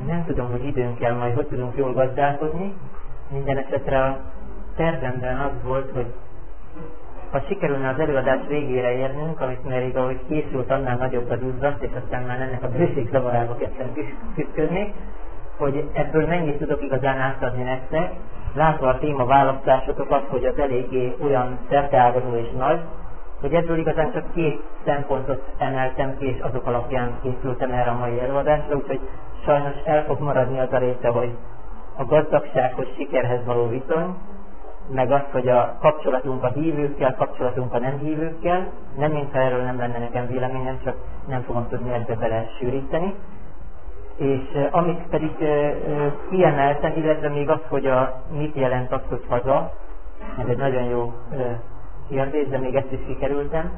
Nem tudom, hogy időnkkel majd hogy tudunk jól gazdálkodni. Minden esetre a tervemben az volt, hogy ha sikerülne az előadás végére érnünk, amit még ahogy készült, annál nagyobb az uzzat, és aztán már ennek a bőségzavarába kezdtem küzdködni, hogy ebből mennyit tudok igazán átadni nektek, látva a téma választásokat, hogy az eléggé olyan szerteágazó és nagy, hogy ebből igazán csak 2 szempontot emeltem ki, és azok alapján készültem erre a mai előadásra, úgyhogy sajnos el fog maradni az a része, hogy a gazdagsághoz, sikerhez való viszony, meg az, hogy a kapcsolatunk a hívőkkel, kapcsolatunk a nem hívőkkel, nem mintha erről nem lenne nekem véleményem, csak nem fogom tudni ebbe bele sűríteni. És amit pedig kiemeltem, illetve még az, hogy mit jelent az, hogy haza, ez egy nagyon jó kérdés, de még ezt is kikerültem.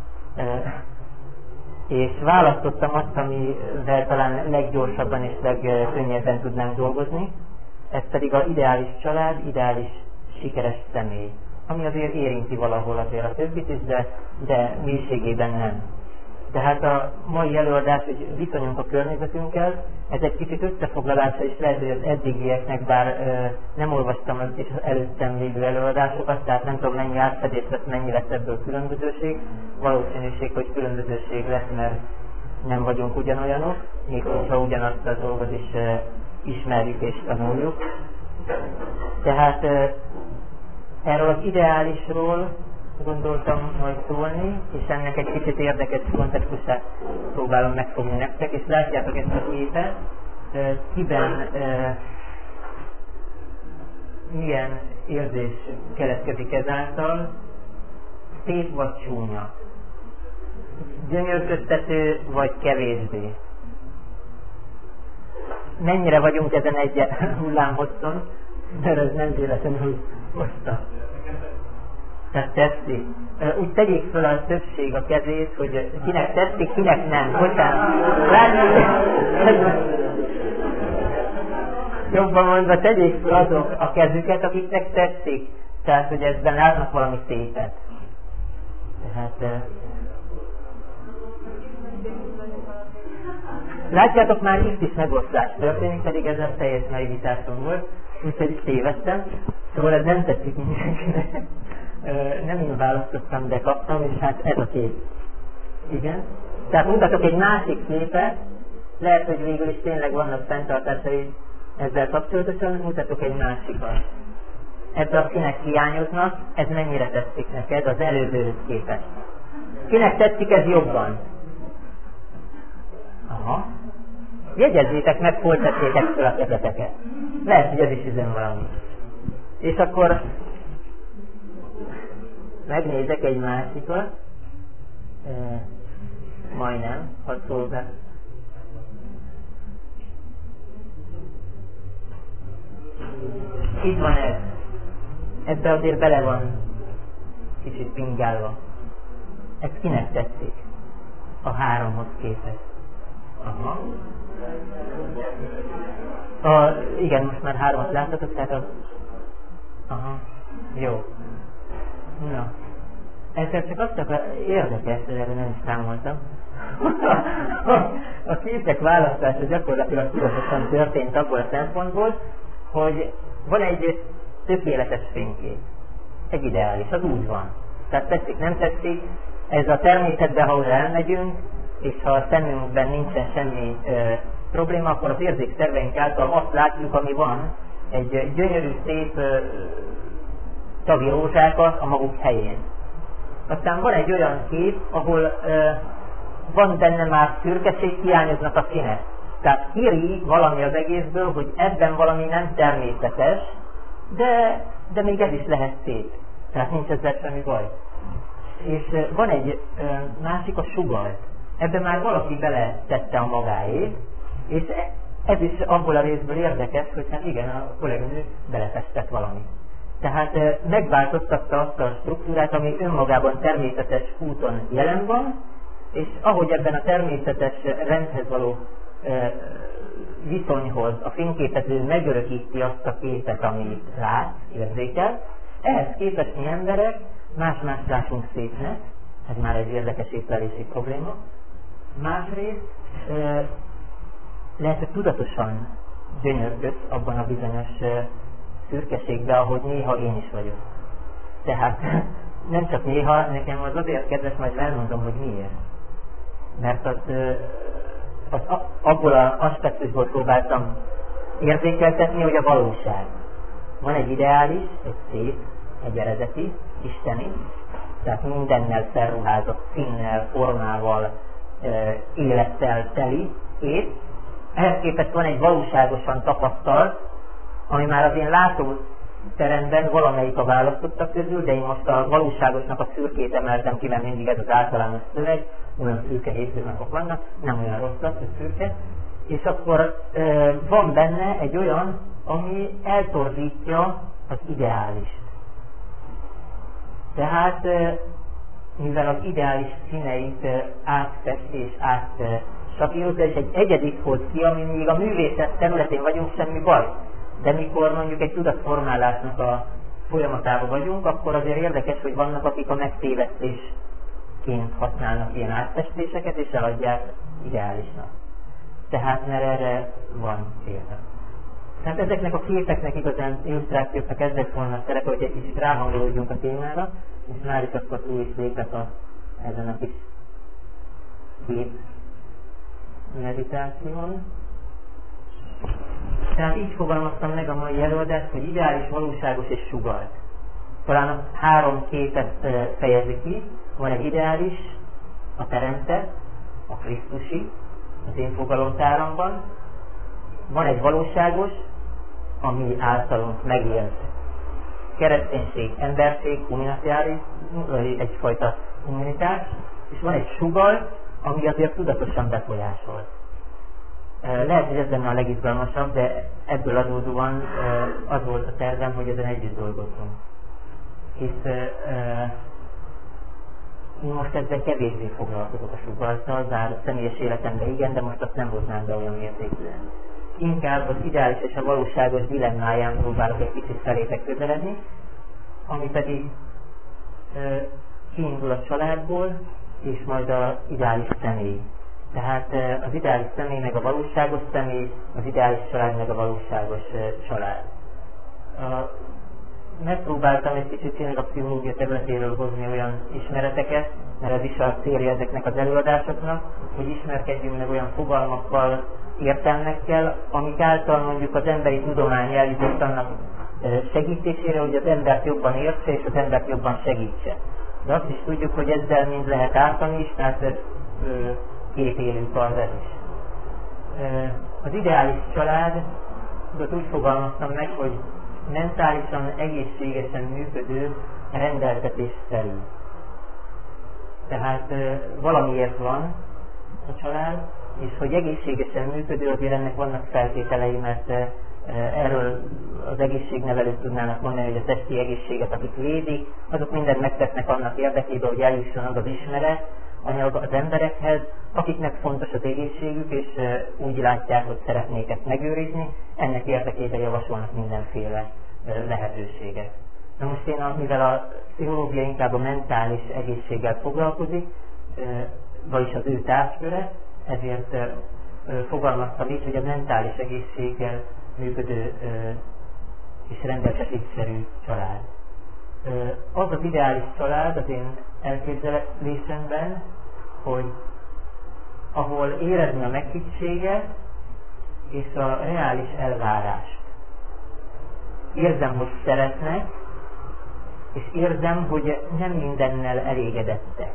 És választottam azt, amivel talán leggyorsabban és legkönnyebben tudnánk dolgozni, ez pedig az ideális család, ideális sikeres személy, ami azért érinti valahol azért a többit is, de mélységében nem. Tehát a mai előadás, hogy viszonyunk a környezetünkkel, ez egy kicsit összefoglalása is lehet, hogy az eddigieknek, bár nem olvastam az előttem lévő előadásokat, tehát nem tudom mennyi átfedés lesz, mennyi lesz ebből különbözőség. Valószínűség, hogy különbözőség lesz, mert nem vagyunk ugyanolyanok, még hogyha ugyanazt a dolgot is ismerjük és tanuljuk. Tehát erről az ideálisról gondoltam majd szólni, és ennek egy kicsit érdekes kontextusát próbálom megfogni nektek, és látjátok ezt a képet, kiben milyen érzés keletkezik ezáltal, szép vagy csúnya, gyönyörködtető vagy kevésbé. Mennyire vagyunk ezen egy hullámhosszon, mert ez nem véletlenül hozta. Tehát tetszik. Úgy tegyék fel a többség a kezét, hogy kinek tetszik, kinek nem. Bocsánat. Jobban mondva, tegyék fel azok a kezüket, akiknek tetszik. Tehát, hogy ebben látnak valami szépet. Tehát... látjátok, már itt is megoszlás történik, pedig ez a teljes naivitásom volt, úgyhogy tévedtem. Szóval ez nem tetszik mindenkinek. Nem én választottam, de kaptam, és hát ez a kép. Igen. Tehát mutatok egy másik képet, lehet, hogy végül is tényleg vannak fenntartásai ezzel kapcsolatosan, mutatok egy másikat. Ebből a színek hiányoznak, ez mennyire tetszik neked az előzőhöz képest. Kinek tetszik ez jobban? Aha. Jegyezzétek meg, hol tettétek fel a kezeteket. Lehet, hogy ez is üzen valamit. És akkor megnézek egy másikat. Majdnem, hadd szól be. Itt van ez. Ebbe azért bele van kicsit pingálva. Ez kinek tetszik? A 3-hoz képest. Aha. Igen, most már 3-at láttatok, tehát aha, jó. Na. Ezzel csak azt akar, érdekes, hogy erre nem is számoltam. A képek választása gyakorlatilag tudatosan történt abból a szempontból, hogy van egy tökéletes fénykép. Egy ideális, az úgy van. Tehát tetszik, nem tetszik, ez a természetben, ahol elmegyünk, és ha a szemünkben nincsen semmi probléma, akkor az érzékszerveink által azt látjuk, ami van, egy gyönyörű, szép tagi rózsákat a maguk helyén. Aztán van egy olyan kép, ahol van benne már szürkeség, hiányoznak a színek. Tehát kiríg valami az egészből, hogy ebben valami nem természetes, de még ez is lehet szép. Tehát nincs ezzel semmi baj. És van egy másik, a sugalt. Ebben már valaki bele tette a magáét, és ez is abból a részből érdekes, hogy hát igen, a kolléganő beletesztett valamit. Tehát megváltoztatta azt a struktúrát, ami önmagában természetes úton jelen van, és ahogy ebben a természetes rendhez való viszonyhoz a fényképező megörökíti azt a képet, amit lát, érzékel, ehhez képest mi emberek más-más látunk szépnek, ez már egy érdekes észlelési probléma. Másrészt lehet, hogy tudatosan gyönyörködsz abban a bizonyos szürkeségben, ahogy néha én is vagyok. Tehát nem csak néha, nekem az azért kedves, majd elmondom, hogy miért. Mert abból az aspektusból próbáltam érzékeltetni, hogy a valóság. Van egy ideális, egy szép, egy eredeti, isteni, tehát mindennel felruházott színnel, formával, élettel teli kép. Ehhez képest van egy valóságosan tapasztalt, ami már az én látóteremben valamelyik a választottak közül, de én most a valóságosnak a szürkét emeltem ki, mert mindig ez az általános szöveg, olyan szürke hétköznapok vannak, nem olyan rossz, hogy szürke. És akkor van benne egy olyan, ami eltorzítja az ideálist. Tehát mivel az ideális színeit átfesti és átsapírozza, és egy egyedit hoz ki, ami még a művészet területén vagyunk, semmi baj. De mikor mondjuk egy tudatformálásnak a folyamatában vagyunk, akkor azért érdekes, hogy vannak, akik a megtévesztésként használnak ilyen átfestéseket, és eladják ideálisnak. Tehát mert erre van példa. Tehát ezeknek a képeknek igazán illusztrációknak ez lett volna a szerepe, hogy egy kicsit ráhangolódjunk a témára, és már is akkor túl is lépek ezen a kis kép meditáción. Tehát így fogalmaztam meg a mai előadást, hogy ideális, valóságos és sugalt. Talán a 3 képet fejezi ki. Van egy ideális, a teremtett, a Krisztusi, az én fogalomtáramban. Van egy valóságos, ami általunk megélt kereszténység, emberség, humanitárius, egyfajta humanitás, és van egy sugalt, ami azért tudatosan befolyásol. Lehet, hogy ez lenne a legizgalmasabb, de ebből adódóan az volt a tervem, hogy ezen együtt dolgozunk. Hisz én most ezzel kevésbé foglalkozok a sugalttal, bár a személyes életemben igen, de most azt nem hoznám be olyan mértékűen. Inkább az ideális és a valóságos dilemmáján próbálok egy kicsit felétek közeledni, ami pedig kiindul a családból, és majd az ideális személy. Tehát az ideális személy meg a valóságos személy, az ideális család meg a valóságos család. Megpróbáltam egy kicsit tényleg a pszichológia területéről hozni olyan ismereteket, mert ez is a célja ezeknek az előadásoknak, hogy ismerkedjünk meg olyan fogalmakkal, értelmekkel, amik által mondjuk az emberi tudomány eljutott annak segítésére, hogy az embert jobban értse és az embert jobban segítse. De azt is tudjuk, hogy ezzel mind lehet ártani is, tehát két élő kard ez is. Az ideális családot úgy fogalmaztam meg, hogy mentálisan egészségesen működő rendeltetésszerű. Tehát valamiért van a család, és hogy egészségesen működő, azért ennek vannak feltételei, mert erről az egészségnevelők tudnának mondani, hogy a testi egészséget, akik védik, azok mindent megtesznek annak érdekében, hogy eljusson az az ismeret anyag az emberekhez, akiknek fontos az egészségük, és úgy látják, hogy szeretnék ezt megőrizni, ennek érdekében javasolnak mindenféle lehetőséget. Na most én, mivel a pszichológia inkább a mentális egészséggel foglalkozik, vagyis az ő tárgyköre, ezért fogalmaztam így, hogy a mentális egészséggel működő és rendeltetésszerű család. Az az ideális család az én elképzelésemben, hogy ahol érezni a meghittséget és a reális elvárást. Érzem, hogy szeretnek, és érzem, hogy nem mindennel elégedettek.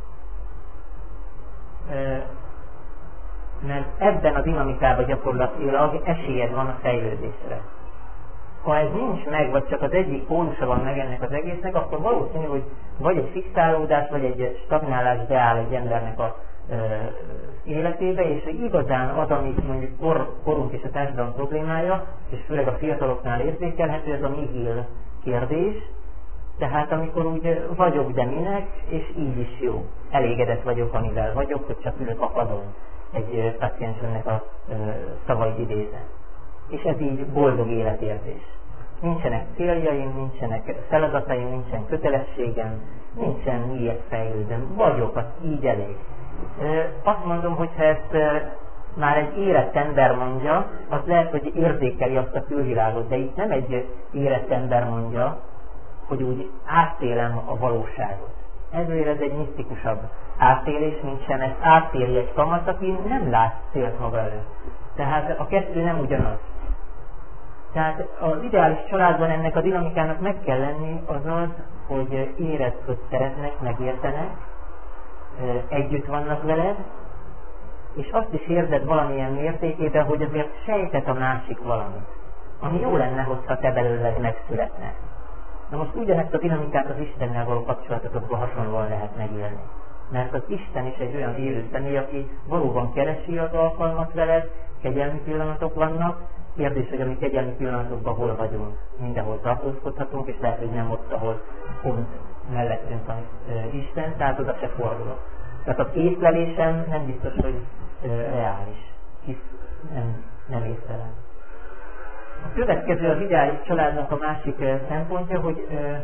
Mert ebben a dinamikában gyakorlatilag esélyed van a fejlődésre. Ha ez nincs meg, vagy csak az egyik pólusa van meg ennek az egésznek, akkor valószínű, hogy vagy egy fixálódás, vagy egy stagnálás beáll egy embernek az életébe, és hogy igazán az, amit mondjuk korunk és a társadalom problémája, és főleg a fiataloknál érzékelhető, ez a nihil kérdés. Tehát amikor úgy vagyok, de minek, és így is jó. Elégedett vagyok, amivel vagyok, hogy csak ülök a padon. Egy paciensünknek a szavait idézem. És ez így boldog életérzés. Nincsenek céljaim, nincsenek feladataim, nincsen kötelességem, nincsen miért fejlődöm. Vagyok, az így elég. Azt mondom, hogy ha ezt már egy érett ember mondja, az lehet, hogy érzékeli azt a külvilágot, de itt nem egy érett ember mondja, hogy úgy átélem a valóságot. Ezért ez egy misztikusabb átélés, mint sem ezt átéli egy kamasz, aki nem lát célt maga előtt. Tehát a kettő nem ugyanaz. Tehát az ideális családban ennek a dinamikának meg kell lenni az, hogy érezd, hogy szeretnek, megértenek, együtt vannak veled, és azt is érzed valamilyen mértékében, hogy azért sejtett a másik valamit, ami jó lenne, hogyha te belőled megszületne. Na most ugyanezt a dinamikát az Istennel való kapcsolatokban hasonlóan lehet megélni. Mert az Isten is egy olyan élő személy, aki valóban keresi az alkalmat veled, kegyelmi pillanatok vannak, kérdés, hogy a mi kegyelmi pillanatokban hol vagyunk, mindenhol tartózkodhatunk, és lehet, hogy nem ott, ahol pont mellettünk van Isten, tehát oda se fordulok. Tehát az észlelésem nem biztos, hogy reális, hisz nem észlelem. A következő az ideális családnak a másik szempontja, hogy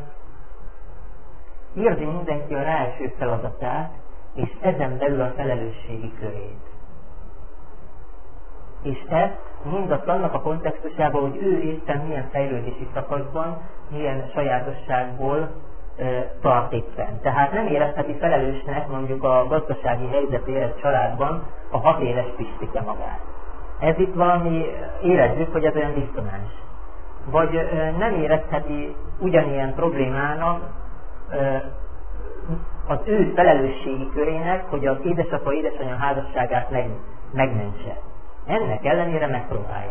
érzi mindenki a ráeső feladatát, és ezen belül a felelősségi körét. És ezt mindazt annak a kontextusában, hogy ő éppen milyen fejlődési szakaszban, milyen sajátosságból tart éppen. Tehát nem érezheti felelősnek mondjuk a gazdasági helyzetére családban a 6 éves Pistike magát. Ez itt valami, érezzük, hogy ez olyan diszonáns. Vagy nem érezheti ugyanilyen problémának az ő felelősségi körének, hogy az édesapa, édesanyja házasságát megmentse. Ennek ellenére megpróbálja.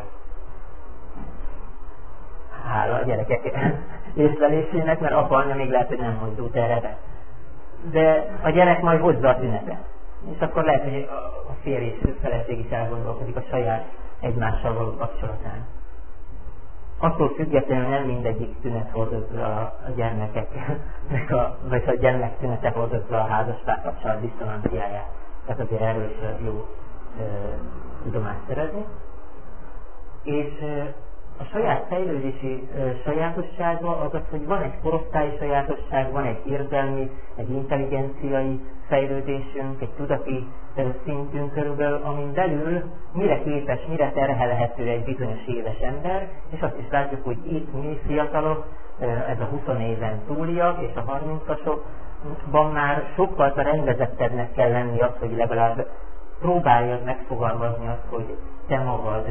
Hála a gyerekek észlelésének, mert apa, anya még lehet, hogy nem mozdult erre be. De a gyerek majd hozza a tünetet. És akkor lehet, hogy a férj és feleség is elgondolkodik a saját egymással való kapcsolatán. Attól függetlenül nem mindegyik tünet hordozza a gyermekeknek, vagy a gyermek tünete hordozza a házastársaság diszonanciáját. Tehát azért erről is jó tudomást szerezni. És a saját fejlődési sajátossága az, hogy van egy korosztályi sajátosság, van egy érzelmi, egy intelligenciai fejlődésünk, egy tudati szintünk körülbelül, amin belül mire képes, mire terhelhető egy bizonyos éves ember, és azt is látjuk, hogy itt mi fiatalok, ez a 20 éven túliak és a 30-asokban már sokkal rendezettebbnek kell lenni az, hogy legalább próbáljad megfogalmazni azt, hogy te magad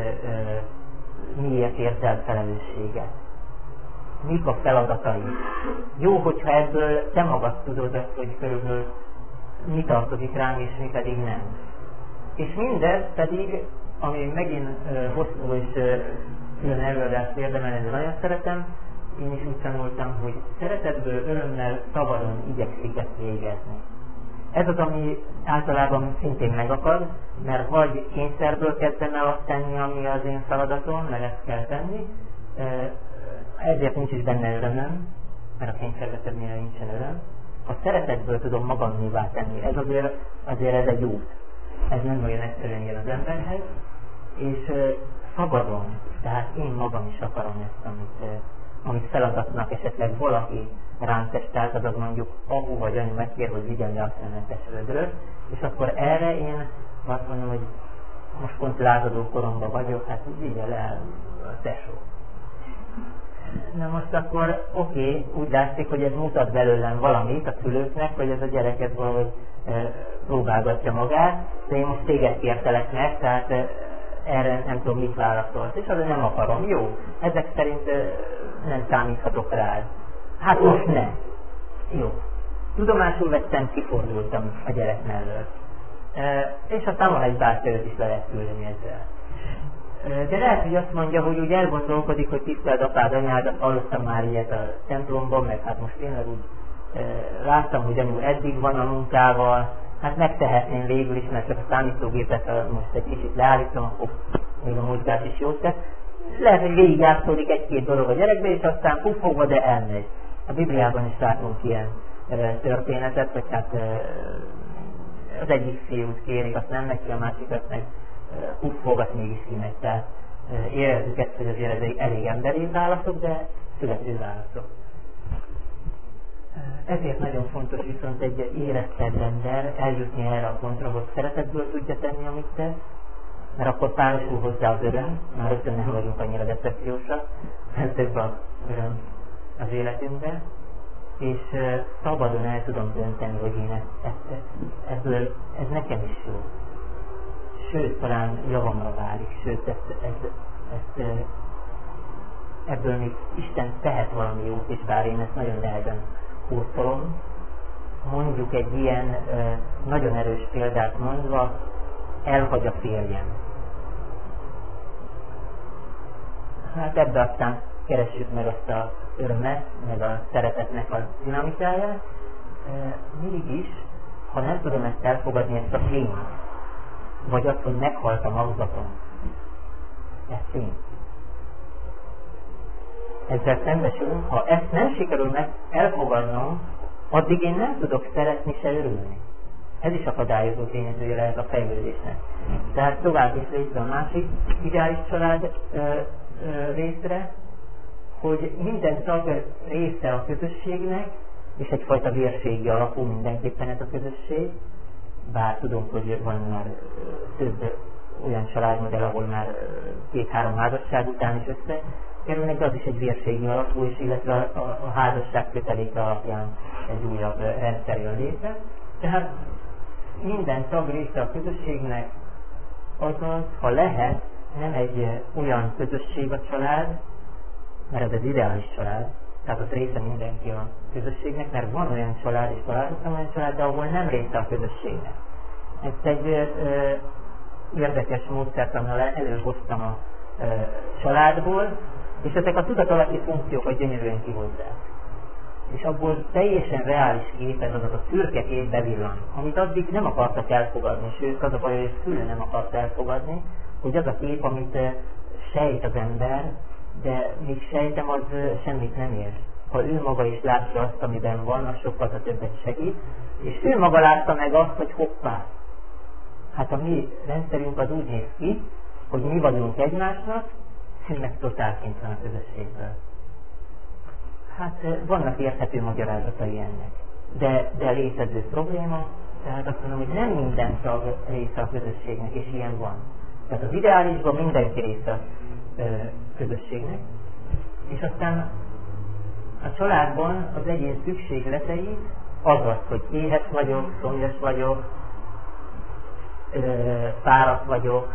miért érzel felelősséget. Mik a feladatai? Jó, hogyha ebből te magad tudod azt, hogy körülbelül mi tartozik rám, és mi pedig nem. És mindez pedig, ami megint hosszú és külön előadást érdemelni, nagyon szeretem, én is úgy tanultam, hogy szeretetből, örömmel, szabadon igyekszik ezt végezni. Ez az, ami általában szintén megakad, mert vagy kényszerből kezdem el azt tenni, ami az én feladatom, mert ezt kell tenni, ezért nincs is benne örömöm, mert a kényszervetednél nincsen öröm. A szeretetből tudom magamnévá tenni, ez azért ez egy út. Ez nem olyan egyszerűen jön az emberhez, és szabadon, tehát én magam is akarom ezt, amit feladatnak esetleg valaki rám testált, azaz mondjuk apu vagy anyu megkér, hogy vigyen le a szemetes földről, és akkor erre én azt mondom, hogy most pont lázadó koromban vagyok, hát vigye le a tesó. Na most akkor oké, úgy látszik, hogy ez mutat belőlem valamit a szülőknek, hogy ez a gyereket valahogy próbálgatja magát, de én most téged kértelek meg, tehát erre nem tudom mit válaszolt, és azért nem akarom. Jó, ezek szerint nem számíthatok rád. Hát most ne. Jó. Tudomásul vettem, kifordultam a gyerek mellől. És aztán van egy pár tőt is le lehet küldeni ezzel. De lehet, hogy azt mondja, hogy úgy elgondolkodik, hogy tiszteld apád, anyádat, hallottam már ilyet a templomban, meg hát most tényleg úgy láttam, hogy anyu eddig van a munkával, hát megtehetném végül is, mert csak a számítógépet most egy kicsit leállítom, akkor még a mozgás is jót tesz. Lehet, hogy végigjátszódik egy-két dolog a gyerekbe, és aztán puffogva, de elmegy. A Bibliában is látunk ilyen történetet, hogy hát az egyik fiút kérik, azt nem neki, a másikat meg puffogat, mégis kimegy. Tehát érezzük ezt, hogy azért ez elég emberi válaszok, de születő válaszok. Ezért nagyon fontos viszont egy érettebb ember eljutni erre a pontra, hogy szeretetből tudja tenni, amit tesz, mert akkor párosul hozzá az öröm, már rögtön nem vagyunk annyira depressziósak, mert több az öröm az életünkben, és szabadon el tudom dönteni, hogy én ez nekem is jó. Sőt, talán javamra válik, sőt, ebből még Isten tehet valami jót is, bár én ezt nagyon nehezen pótolom. Mondjuk egy ilyen nagyon erős példát mondva, elhagy a férjem. Hát ebbe aztán keressük meg azt az örömet, meg a szeretetnek a dinamikáját. Mégis, ha nem tudom ezt elfogadni, ezt a tényt, vagy azt, hogy meghalt a magzatom, ez tény. Ezzel szembesülünk, ha ezt nem sikerül meg elfogadnom, addig én nem tudok szeretni se örülni. Ez is akadályozó tényezője lehet a fejlődésnek. Tehát tovább is létre a másik ideális család részre, hogy minden tag része a közösségnek, és egyfajta vérségi alapú mindenképpen ez a közösség, bár tudom, hogy van már több olyan családmodell, ahol már 2-3 házasság után is összekerülnek, de az is egy vérségi alapú, és illetve a házasság köteléke alapján egy újabb rendszer jön létre. Tehát minden tag része a közösségnek, azaz, ha lehet, nem egy olyan közösség a család, mert ez az ideális család, tehát az része mindenki a közösségnek, mert van olyan család, és találkoztam olyan család, de ahol nem része a közösségnek. Ezt egy érdekes módszertannal előhoztam a családból, és ezek a tudatalatti funkciókat gyönyörűen kihozzák. És abból teljesen reális kép, ez a szürke kép bevillan, amit addig nem akartak elfogadni, sőt az a baj, hogy Füle nem akart elfogadni, hogy az a kép, amit sejt az ember, de míg sejtem, az semmit nem ér. Ha ő maga is látja azt, amiben van, az sokkal többet segít, és ő maga látta meg azt, hogy hoppá. Hát a mi rendszerünk az úgy néz ki, hogy mi vagyunk egymásnak, ennek totálként van a közösségből. Hát vannak érthető magyarázatai ennek, de létező probléma, tehát azt mondom, hogy nem minden tag része a közösségnek, és ilyen van. Tehát az ideálisban mindenki része a közösségnek, és aztán a családban az egyén szükségletei az, hogy éhes vagyok, szomjas vagyok, fáradt vagyok,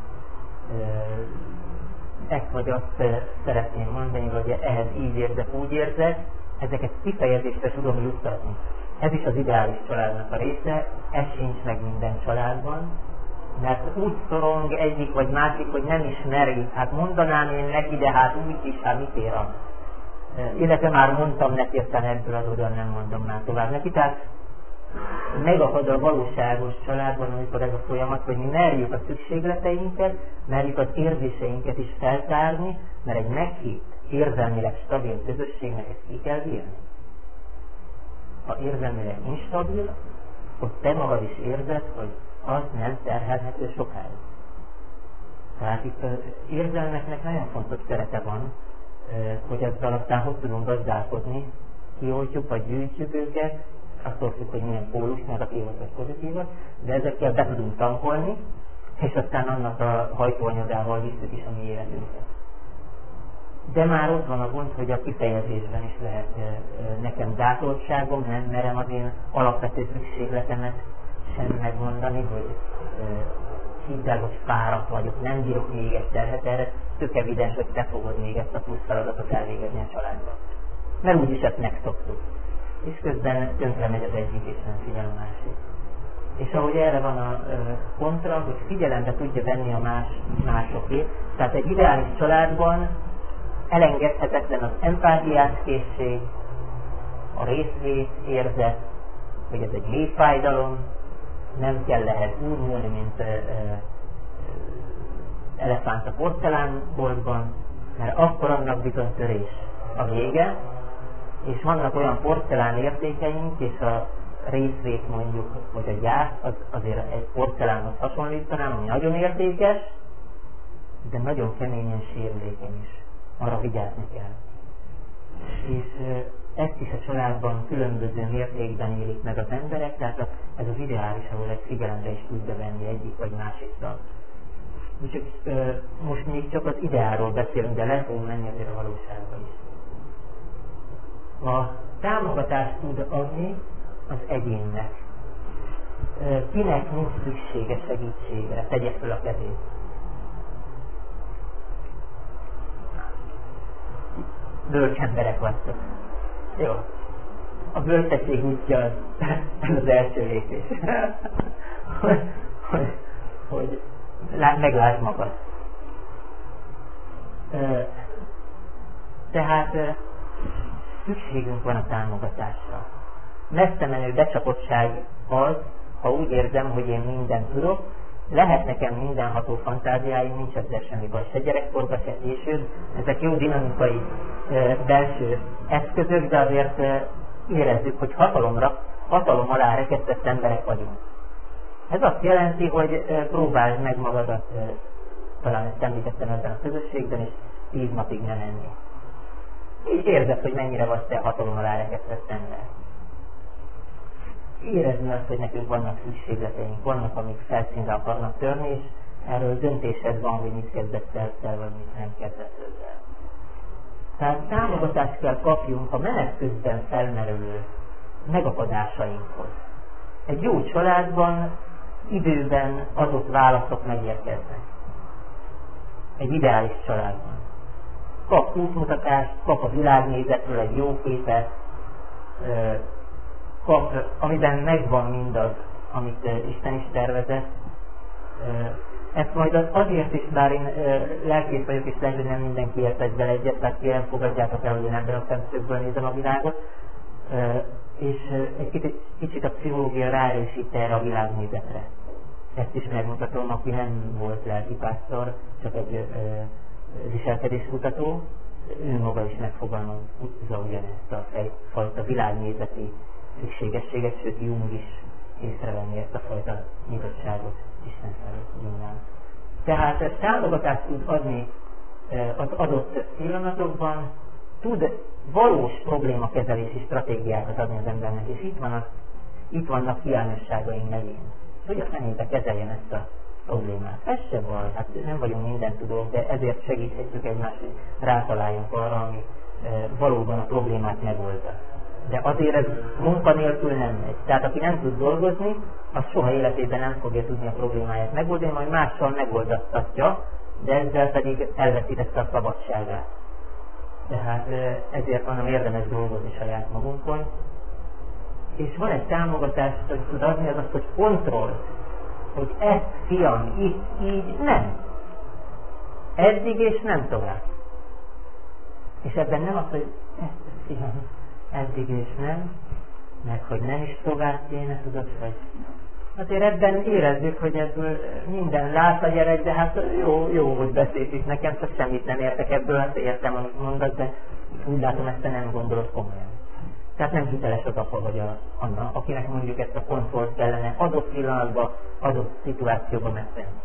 ezt vagy azt szeretném mondani, hogy ehhez így érzek, úgy érzek, ezeket kifejezésre tudom juttatni. Ez is az ideális családnak a része, ez sincs meg minden családban, mert úgy szorong egyik vagy másik, hogy nem ismeri, hát mondanám én neki, de hát úgy is, hát mit ér az. Illetve már mondtam neki, aztán ebből az oldal nem mondom már tovább neki, tehát megakad a valóságos családban, amikor ez a folyamat, hogy mi merjük a szükségleteinket, merjük az érzéseinket is feltárni, mert egy meghitt, érzelmileg stabil közösségnek ezt ki kell bírni. Ha érzelmileg instabil, akkor te magad is érzed, hogy az nem terhelhető sokáig. Tehát itt az érzelmeknek nagyon fontos szerepe van, hogy ezzel aztán hogy tudunk gazdálkodni, kioltjuk vagy gyűjtjük őket, attól függ, hogy milyen pólus, negatívak vagy pozitívak, de ezekkel be tudunk tankolni, és aztán annak a hajtóanyagával visszük is a mi életünket. De már ott van a gond, hogy a kifejezésben is lehet nekem gátoltságom, nem merem az én alapvető szükségletemet sem megmondani, hogy hidd el, hogy fáradt vagyok, nem bírok még egy terhet erre, tök evidens, hogy te fogod még ezt a plusz feladatot elvégezni a családban. Mert úgyis ezt megszoktuk. És közben tönkre megy az egyik, és nem figyel a másik. És ahogy erre van a kontra, hogy figyelembe tudja venni a másokét, tehát egy ideális családban elengedhetetlen az empátiás készség, a részvét érzet, hogy ez egy létfájdalom, nem kell lehet úgy nyúlni, mint elefánt a porcelánboltban, mert akkor annak bizony törés a vége, és vannak olyan porcelán értékeink, és a részvét mondjuk, hogy a gyász, az azért egy porcelánhoz hasonlítanám, ami nagyon értékes, de nagyon keményen sérülékeny is. Arra vigyázni kell. És ezt is a családban különböző mértékben élik meg az emberek, tehát ez az ideális, ahol egy figyelembe is tudja venni egyik vagy másik tag. Most még csak az ideáról beszélünk, de le fogunk menni azért a valóságba is. A támogatást tud adni az egyénnek. Kinek nincs szüksége segítségre? Tegye fel a kezét. Bölcs emberek vagytok. Jó. A bölcsesség útja az első lépés. hogy meglásd magad. Tehát szükségünk van a támogatásra. Messze menő becsapottság az, ha úgy érzem, hogy én mindent tudok, lehet nekem mindenható fantáziáim, nincs ezzel semmi baj, se gyerekkorban, se később. Ezek jó dinamikai belső eszközök, de azért érezzük, hogy hatalom alá rekesztett emberek vagyunk. Ez azt jelenti, hogy próbáld meg magadat, talán ezt említettem ebben a közösségben, és 10 napig nem enni. Így érzed, hogy mennyire vagy te hatalom alá rekesztett ember. Érezni azt, hogy nekünk vannak szükségleteink, vannak, amik felszínre akarnak törni, és erről döntésed van, hogy mit kezdett ezzel, vagy mit nem kezdett ezzel. Tehát támogatást kell kapjunk a menet közben felmerülő megakadásainkhoz. Egy jó családban időben adott válaszok megérkeznek. Egy ideális családban. Kap útmutatást, kap a világnézetről egy jó képet, kap, amiben megvan mindaz, amit Isten is tervezett. Ezt majd azért is, bár én lelkész vagyok, és lehet, hogy nem mindenki ért ezzel egyet, tehát kérem, fogadjátok el, hogy én ebben a szemszögből nézem a világot, és egy kicsit a pszichológia ráerősít erre a világnézetre. Ezt is megmutatom, aki nem volt lelkipásztor, csak egy viselkedéskutató, ő maga is megfogalmazza ugyanezt a fajta világnézeti szükségességet, sőt Jung is észrevenni ezt a fajta nyitottságot Isten felé nyilván. Tehát támogatást tud adni az adott pillanatokban, tud valós problémakezelési stratégiákat adni az embernek, és itt vannak hiányosságaink megint. Hogy a fenébe kezeljen ezt a problémát. Ez se baj, hát nem vagyunk mindentudók, de ezért segíthetjük egymást, hogy rátaláljunk arra, ami valóban a problémát megoldja. De azért ez munkanélkül nem megy. Tehát aki nem tud dolgozni, az soha életében nem fogja tudni a problémáját megoldani, majd mással megoldattatja, de ezzel pedig elveszítette a szabadságát. Tehát ezért mondom, érdemes dolgozni saját magunkon. És van egy támogatás, hogy tud adni, az azt, hogy kontroll, hogy ezt, fiam, itt, így, nem. Eddig és nem tovább. És ebben nem az, hogy ezt, fiam, eddig és nem, meg hogy nem is tovább kéne, tudod, vagy azért ebben érezzük, hogy ebből minden lát a gyerek, de hát jó, hogy beszélt itt nekem, csak semmit nem értek ebből, hát értem, amit mondasz, de úgy látom, ezt te nem gondolod komolyan. Tehát nem hiteles az apa vagy annak, akinek mondjuk ezt a kontrollt kellene adott pillanatban, adott szituációban megtenni.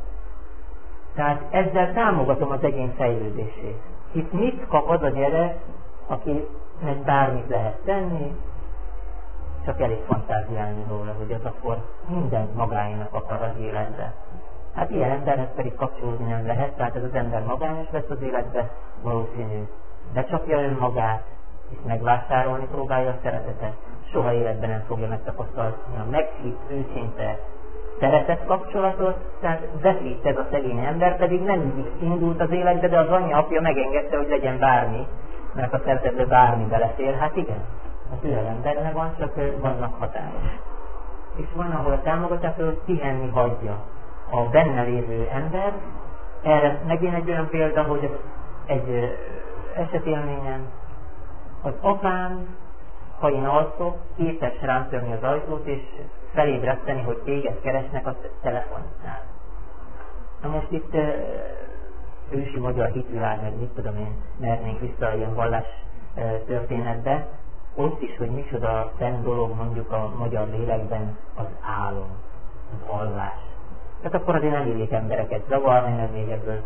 Tehát ezzel támogatom az egyén fejlődését. Itt mit kap az a gyerek, akinek bármit lehet tenni, csak elég fantáziálni róla, hogy az akkor mindent magáénak akar az életbe. Hát ilyen emberhez pedig kapcsolódni nem lehet, tehát ez az ember magányos lesz az életbe, valószínű becsapja önmagát, és megvásárolni próbálja a szeretetet. Soha életben nem fogja megtapasztalni a meghitt, őszinte szeretett kapcsolatot, tehát veszít ez a szegény ember, pedig nem így indult az életbe, de az anyja, apja megengedte, hogy legyen bármi, mert a szeretetbe bármi belefér. Hát igen, az ő benne van, csak vannak határok. És van, ahol a támogatásról pihenni hagyja a benne lévő ember. Erre megint egy olyan példa, hogy egy esetélményen az apám, ha én alszok, képes rám törni az ajtót, és felébreszteni, hogy téged keresnek a telefonnál. Na most itt ősi magyar hitvilág, meg mit tudom én, mehetnénk vissza ilyen vallás történetbe, ott is, hogy micsoda szent dolog mondjuk a magyar lélekben az álom, az alvás. Tehát akkor azért nem illik embereket zavarni, nem még ebből.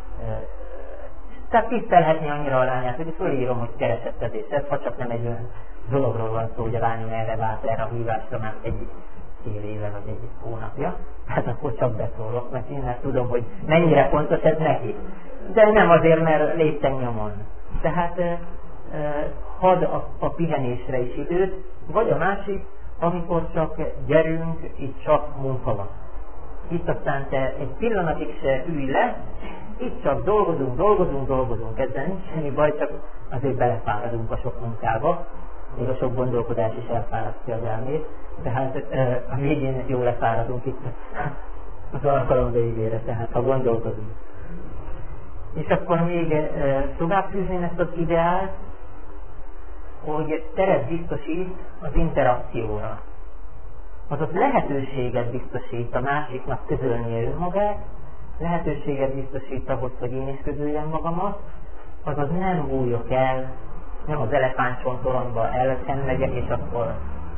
Tehát tisztelhetni annyira a lányát, hogy fölírom, hogy keresettetésed, ha csak nem egy olyan dologról van szó, hogy a lányom erre vált, erre a hívásra, mert egy fél éve vagy egy hónapja, hát akkor csak beszólok, mert én nem tudom, hogy mennyire fontos ez neki. De nem azért, mert lépten nyomon. Tehát hadd a pihenésre is időt, vagy a másik, amikor csak gyerünk, itt csak munka van. Itt aztán te egy pillanatig se ülj le, itt csak dolgozunk, ezzel nincs semmi baj, csak azért belefáradunk a sok munkába, még a sok gondolkodás is elfárasztja az elmét, tehát a végén jól lefáradunk itt az alkalom végére, tehát ha gondolkodunk. És akkor még tovább fűzném ezt az ideát, hogy teret biztosít az interakcióra. Azaz lehetőséget biztosít a másiknak közölnie önmagát, lehetőséget biztosít ahhoz, hogy én is közöljem magamat, azaz nem bújok el, nem az elefántcsontoronyba elszenvedek, és akkor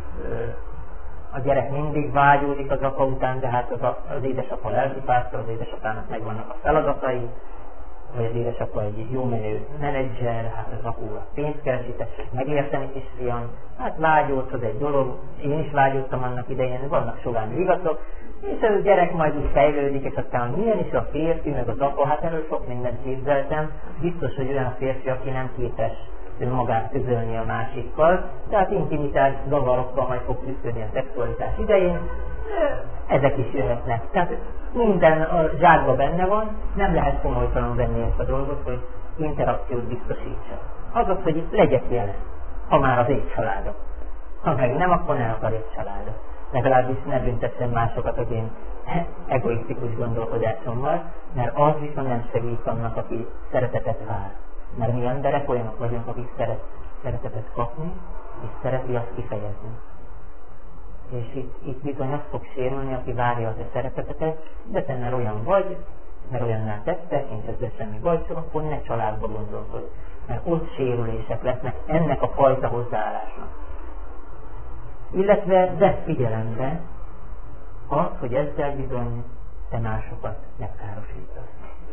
a gyerek mindig vágyódik az apa után, de hát az édesapa lelkipásztor, az édesapának megvannak a feladatai, vagy az édesapa egy jó menő menedzser, hát az apu a pénzt keresi, tessék megérteni kis fiam, hát vágyódsz, egy dolog, én is vágyódtam annak idején, vannak sovány vigatok, és a gyerek majd úgy fejlődik, és aztán milyen is a férfi, meg az apa, hát erről sok mindent képzeltem, biztos, hogy olyan a férfi, aki nem képes önmagát közölni a másikkal, tehát intimitás zavarokkal majd fog küzdeni a szexualitás idején, ezek is jöhetnek. Tehát minden a zsákban benne van, nem lehet komolytalanul venni ezt a dolgot, hogy interakciót biztosítsa. Azaz, hogy itt legyek jelen, ha már az én családom. Ha meg nem, akkor ne akarjuk családot. Legalábbis ne büntessen másokat az én egoisztikus gondolkodásommal, mert az viszont nem segít annak, aki szeretetet vár. Mert mi emberek olyanok vagyunk, akik szeretetet kapni, és szereti azt kifejezni. És itt bizony azt fog sérülni, aki várja az a szeretetet, de te mert olyan vagy, mert olyannál tettek, nincs ezzel semmi baj, csak akkor ne családba gondolkodj. Mert ott sérülések lesznek ennek a fajta hozzáállásnak. Illetve vesz figyelembe azt, hogy ezzel bizony te másokat megkárosítasz.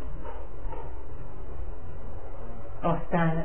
Aztán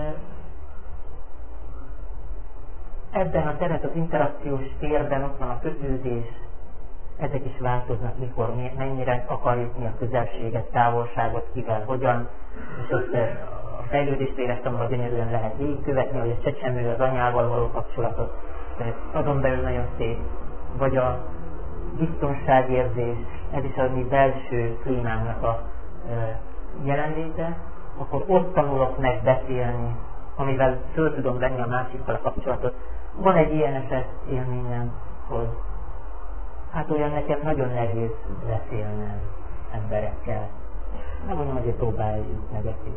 ebben a teret az interakciós térben ott van a kötődés, ezek is változnak, mikor, mennyire akarjuk mi a közelséget, távolságot, kivel, hogyan, és ott a fejlődést éreztem, hogy gyönyörűen lehet végigkövetni, hogy a csecsemő az anyával való kapcsolatot, azon belül nagyon szép, vagy a biztonságérzés, ez is a mi belső klímának a jelenléte, akkor ott tanulok meg beszélni, amivel föl tudom venni a másikkal a kapcsolatot. Van egy ilyen eset élményem, hogy hát olyan nekem nagyon nehéz beszélnem emberekkel. Nem mondom, hogy próbáljuk meg ezt.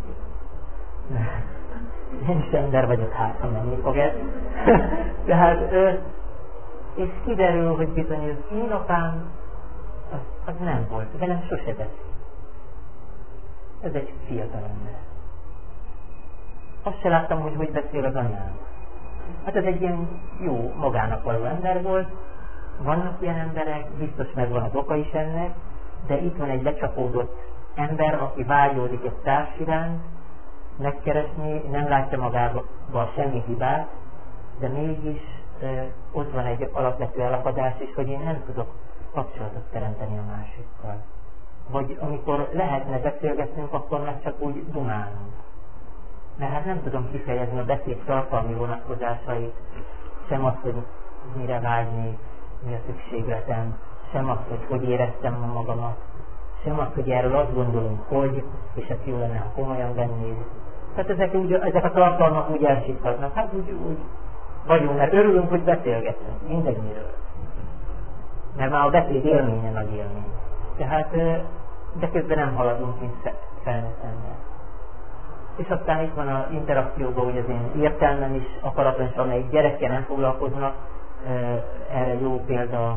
Én is ember vagyok, hát ha menni fog ez. Tehát, és kiderül, hogy bizony az én apám az nem volt, velem sose beszél. Ez egy fiatal ember. Azt se láttam, hogy beszél az anyám. Hát ez egy ilyen jó, magának való ember volt. Vannak ilyen emberek, biztos megvan az oka is ennek, de itt van egy lecsapódott ember, aki vágyódik egy társ iránt, megkeresni, nem látja magában semmi hibát, de mégis ott van egy alapvető elakadás is, hogy én nem tudok kapcsolatot teremteni a másikkal. Vagy amikor lehetne beszélgetnünk, akkor meg csak úgy dumálunk. Mert hát nem tudom kifejezni a beszéd tartalmi vonatkozásait, sem azt, hogy mire vágyni, mi a szükségletem, sem azt, hogy éreztem magamat, sem azt, hogy erről azt gondolunk, hogy, és ezt jó lenne, ha komolyan vennéd. Tehát ezek a tartalmak úgy elsikhatnak, hát úgy vagyunk, mert örülünk, hogy beszélgetünk, mindegymiről. Mert már a beszéd élménye nagy élmény. Tehát, de közben nem haladunk, mint felnőtt ember. És aztán itt van az interakcióban, hogy az én értelmem is akaratlan, és amelyik gyerekkel nem foglalkoznak, erre jó példa,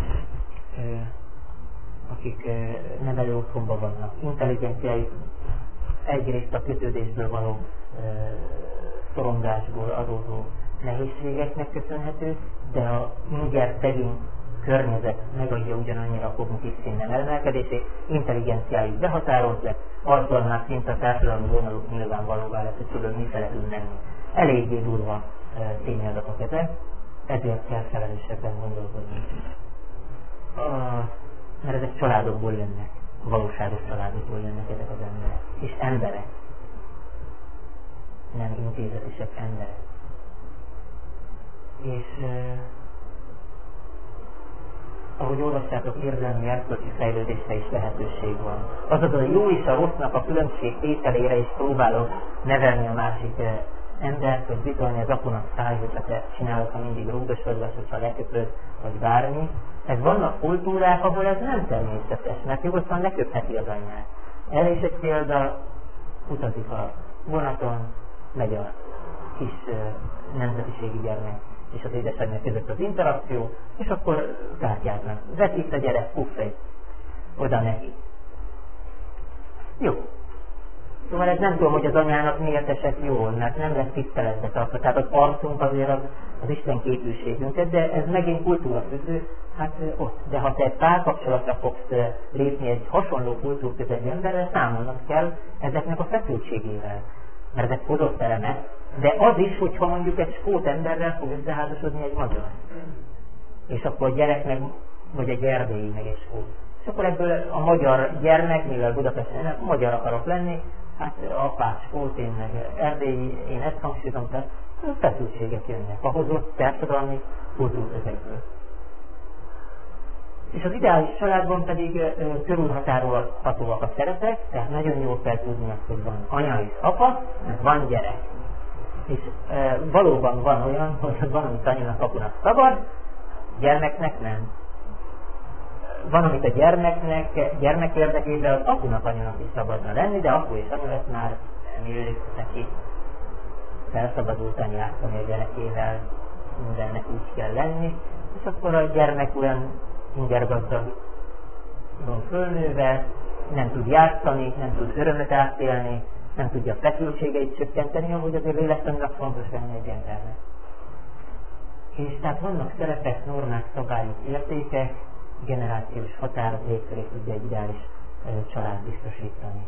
akik nevelő otthonban vannak. Intelligenciájuk egyrészt a kötődésből való szorongásból adódó nehézségeknek köszönhető, de a inger szegény környezet megadja ugyanannyira a kognitív szinten emelkedését, intelligenciájuk behatárolt lett, alkalmát szint a társadalmi vonaluk nyilvánvalóvá lesz, hogy tudod, mifele tud menni. Eléggé durva tényadatok ezek, ezért kell felelősebben gondolkodni. mert ezek családokból jönnek, valóságos családokból jönnek ezek az emberek. És emberek. Nem intézetisek, emberek. És ahogy olvassátok, érzelmi erkölcsi fejlődésre is lehetőség van. Azaz a jó és a rossznak a különbség tételére is próbálok nevelni a másik embert, hogy bizony az apunak száj, hogyha te csinálod, ha mindig rúgdosod, vagy hogyha leköpöd, vagy bármi. Ez vannak kultúrák, ahol ez nem természetes, mert nyugodtan leköpheti az anyját. Erre is egy példa, utazik a vonaton, megy a kis nemzetiségi gyermek és az édesanyja között az interakció, és akkor kártyáznak. Vetít a gyerek, puffej, oda neki. Jó. Szóval ez nem tudom, hogy az anyának miért esett jól, mert nem lesz tiszteletbe tartva. Tehát az arcunk azért az Isten képűségünket, de ez megint kultúrafüggő, hát ott. De ha te egy párkapcsolatra fogsz lépni egy hasonló kultúrközeli emberrel, számolnod kell ezeknek a feszültségével. Mert ezek hozott elemek, de az is, hogyha mondjuk egy skót emberrel fog összeházasodni egy magyar. És akkor a gyerek meg, vagy egy erdélyi meg egy skót. És akkor ebből a magyar gyermek, mivel Budapesten magyar akarok lenni, hát apás skót, én meg erdélyi, én ezt hangsúlyozom, tehát feszültségek jönnek a hozott társadalmi kultúrközekből. És az ideális családban pedig körülhatárolhatóak a szeretek, tehát nagyon jól kell tudni azt, hogy van anya és apa, van gyerek. És valóban van olyan, hogy van, amit anyának, apunak szabad, gyermeknek nem. Van, amit a gyermek érdekében az apunak, anyának is szabadna lenni, de apu és anya ezt már nem illik neki. Felszabadultan játszani a gyerekével, mindennek úgy kell lenni, és akkor a gyermek olyan ingergazdag fölnőve, nem tud játszani, nem tud örömet átélni, nem tudja a feszültségeit csökkenteni, ahogy azért lélektanilag fontos lenni egy embernek. És tehát vannak szerepek, normák, szabályok, értékek, generációs határok végfelé tudja egy ideális család biztosítani.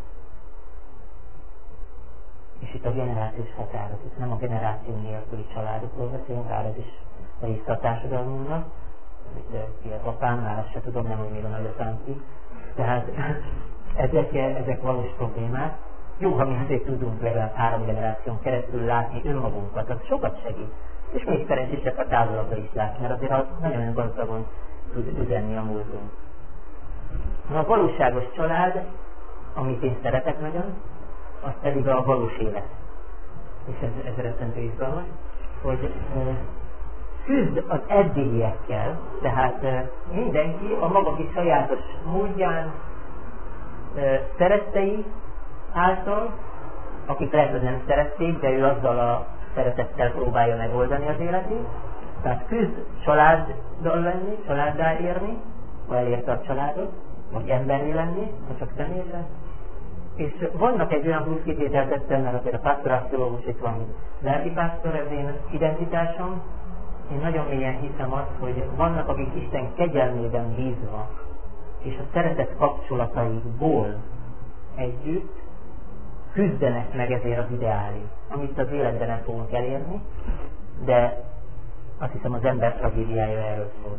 És itt a generációs határok, itt nem a generáció nélküli családokról beszélünk, bár ez is része a társadalmunknak, ki az apámnál, ezt se tudom, nem, hogy mi van előttem ki. Tehát ezek valós problémák. Jó, ha mi azért tudunk legalább 3 generáción keresztül látni önmagunkat, az sokat segít. És még szerencsésebb a távolabbra is látni, mert azért az nagyon gazdagon tud üzenni a múltunk. A valóságos család, amit én szeretek nagyon, az pedig a valós élet. És ez rettentő izgalmas, hogy küzd az eddigiekkel, tehát mindenki a maga kis sajátos módján szerettei által, akik lehet, hogy nem szerették, de ő azzal a szeretettel próbálja megoldani az életét. Tehát küzd családdal lenni, családdá érni, ha elérte a családot, vagy emberi lenni, ha csak személyre. És vannak egy olyan plusz kitételtettel, mert azért a pastoráciológus itt van, lelkipásztor, ez én identitásom. Én nagyon mélyen hiszem azt, hogy vannak, akik Isten kegyelmében bízva, és a szeretet kapcsolataikból együtt küzdenek meg ezért az ideális, amit az életben nem fogunk elérni, de azt hiszem az ember tragédiája erről szól.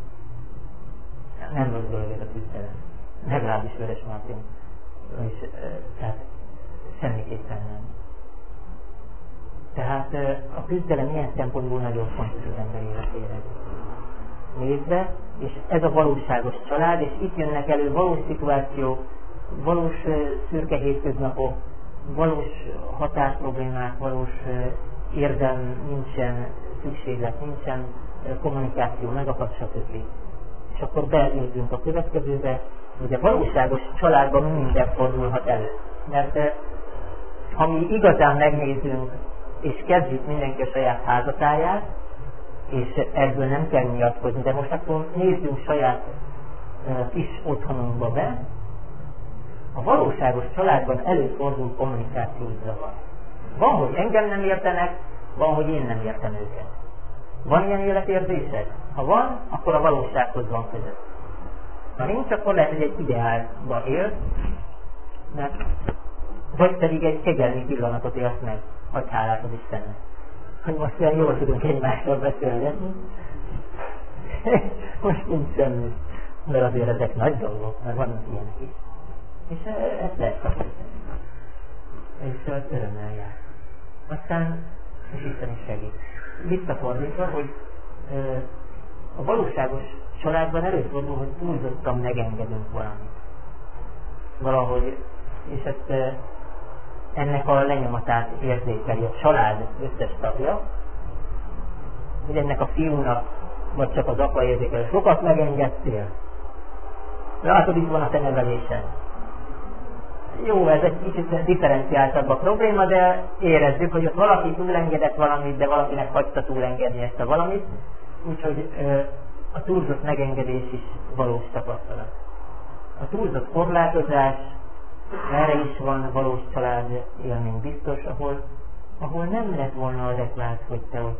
Nem rossz dolog ez a küzdelem. Legalábbis Vörös Martin. És tehát semmiképpen nem. Tehát a küzdelem ilyen szempontból nagyon fontos az ember életére nézve, és ez a valóságos család, és itt jönnek elő valós szituációk, valós szürke hétköznapok, valós határproblémák, valós érdem nincsen, szükséglet nincsen, kommunikáció megakad, stb. És akkor benézzünk a következőbe, hogy a valóságos családban minden fordulhat elő. Mert ha mi igazán megnézünk, és kezdjük mindenki a saját házatáját, és ebből nem kell nyilatkozni, de most akkor nézzünk saját kis otthonunkba be, a valóságos családban előfordul kommunikációs zavar. Van, hogy engem nem értenek, van, hogy én nem értem őket. Van ilyen életérzésed? Ha van, akkor a valósághoz van között. Ha nincs, akkor lehet, hogy egy ideálba él, vagy pedig egy kegyelmi pillanatot élsz meg, hagyj hálát az Istennek. Hogy most olyan jól tudunk egymással beszélgetni. Most nincs semmi. mert azért ezek nagy dolgok, mert vannak ilyenek is. És ezt lehet kapni. És örömmel jár. Aztán, és Isten is segít. Visszafordítva, hogy a valóságos családban előfordul, hogy túlzottan megengedünk valamit. Valahogy, és ezt ennek a lenyomatát érzékeli a család összes tagja, hogy ennek a fiúnak, vagy csak az apa érzékel, sokat megengedtél. Látod, itt van a te nevelésed. Jó, ez egy kicsit differenciáltabb a probléma, de érezzük, hogy ott valaki túlengedett valamit, de valakinek hagyta túlengedni ezt a valamit, úgyhogy a túlzott megengedés is valós tapasztalat. A túlzott korlátozás, erre is van valós család élmény biztos, ahol nem lett volna adekvát, hogy te ott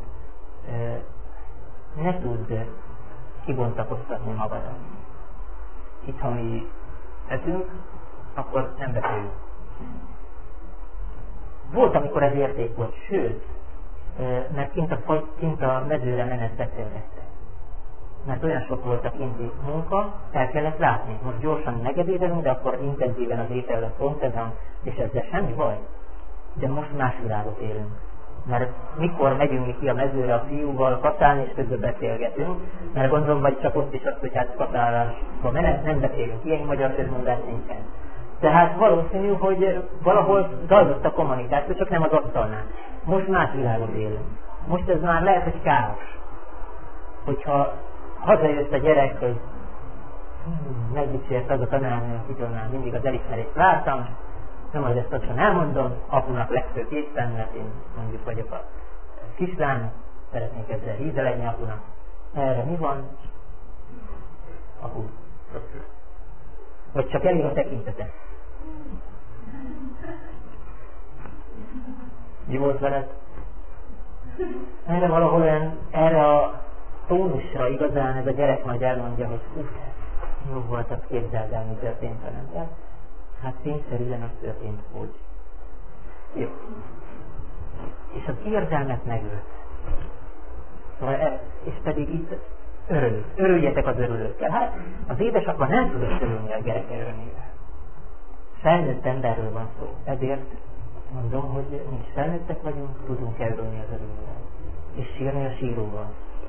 ne tudd kibontakoztatni magadat. Itt, ha mi eszünk, akkor nem beszéljük. Volt, amikor ez érték volt, sőt, mert kint a mezőre menet beszélgettek. Mert olyan sok volt a kinti munka, el kellett látni. Most gyorsan megedédelünk, de akkor intenzíven az ételre koncentrálunk, és ezzel semmi baj. De most más világot élünk. Mert mikor megyünk mi ki a mezőre a fiúval kaszálni, és közben beszélgetünk, mert gondolom, vagy csak ott is az, hogy hát kaszálásban menet, nem beszélünk. Ilyen magyar közmondás nincsen. Tehát valószínű, hogy valahol zajlott a kommunikáció, csak nem az asztalnál. Most más világot élünk. Most ez már lehet, hogy káros. Hogyha hazajött a gyerek, hogy megdicsért az a tanárnő, akitől már mindig az elismerést vártam, nem az ezt otthon elmondom, apunak legfőbb éppen, mert én mondjuk vagyok a kislány, szeretnék ezzel hízeledni apunak. Erre mi van? Apu. Vagy csak elég a tekintete. Mi volt veled? Erre valahol olyan, erre a tónusra igazán ez a gyerek majd elmondja, hogy jó volt, azt képzeld el, mi történt velem. De hát tényszerűen az történt, hogy jó. És az érzelmet megölt. Szóval és pedig itt örülünk. Örüljetek az örülőkkel. Hát az édesapa nem tudott örülni a gyerek örülmére. Felnőtt emberről van szó. Ezért mondom, hogy mi is felnőttek vagyunk, tudunk örülni az örülmére. És sírni a síróval.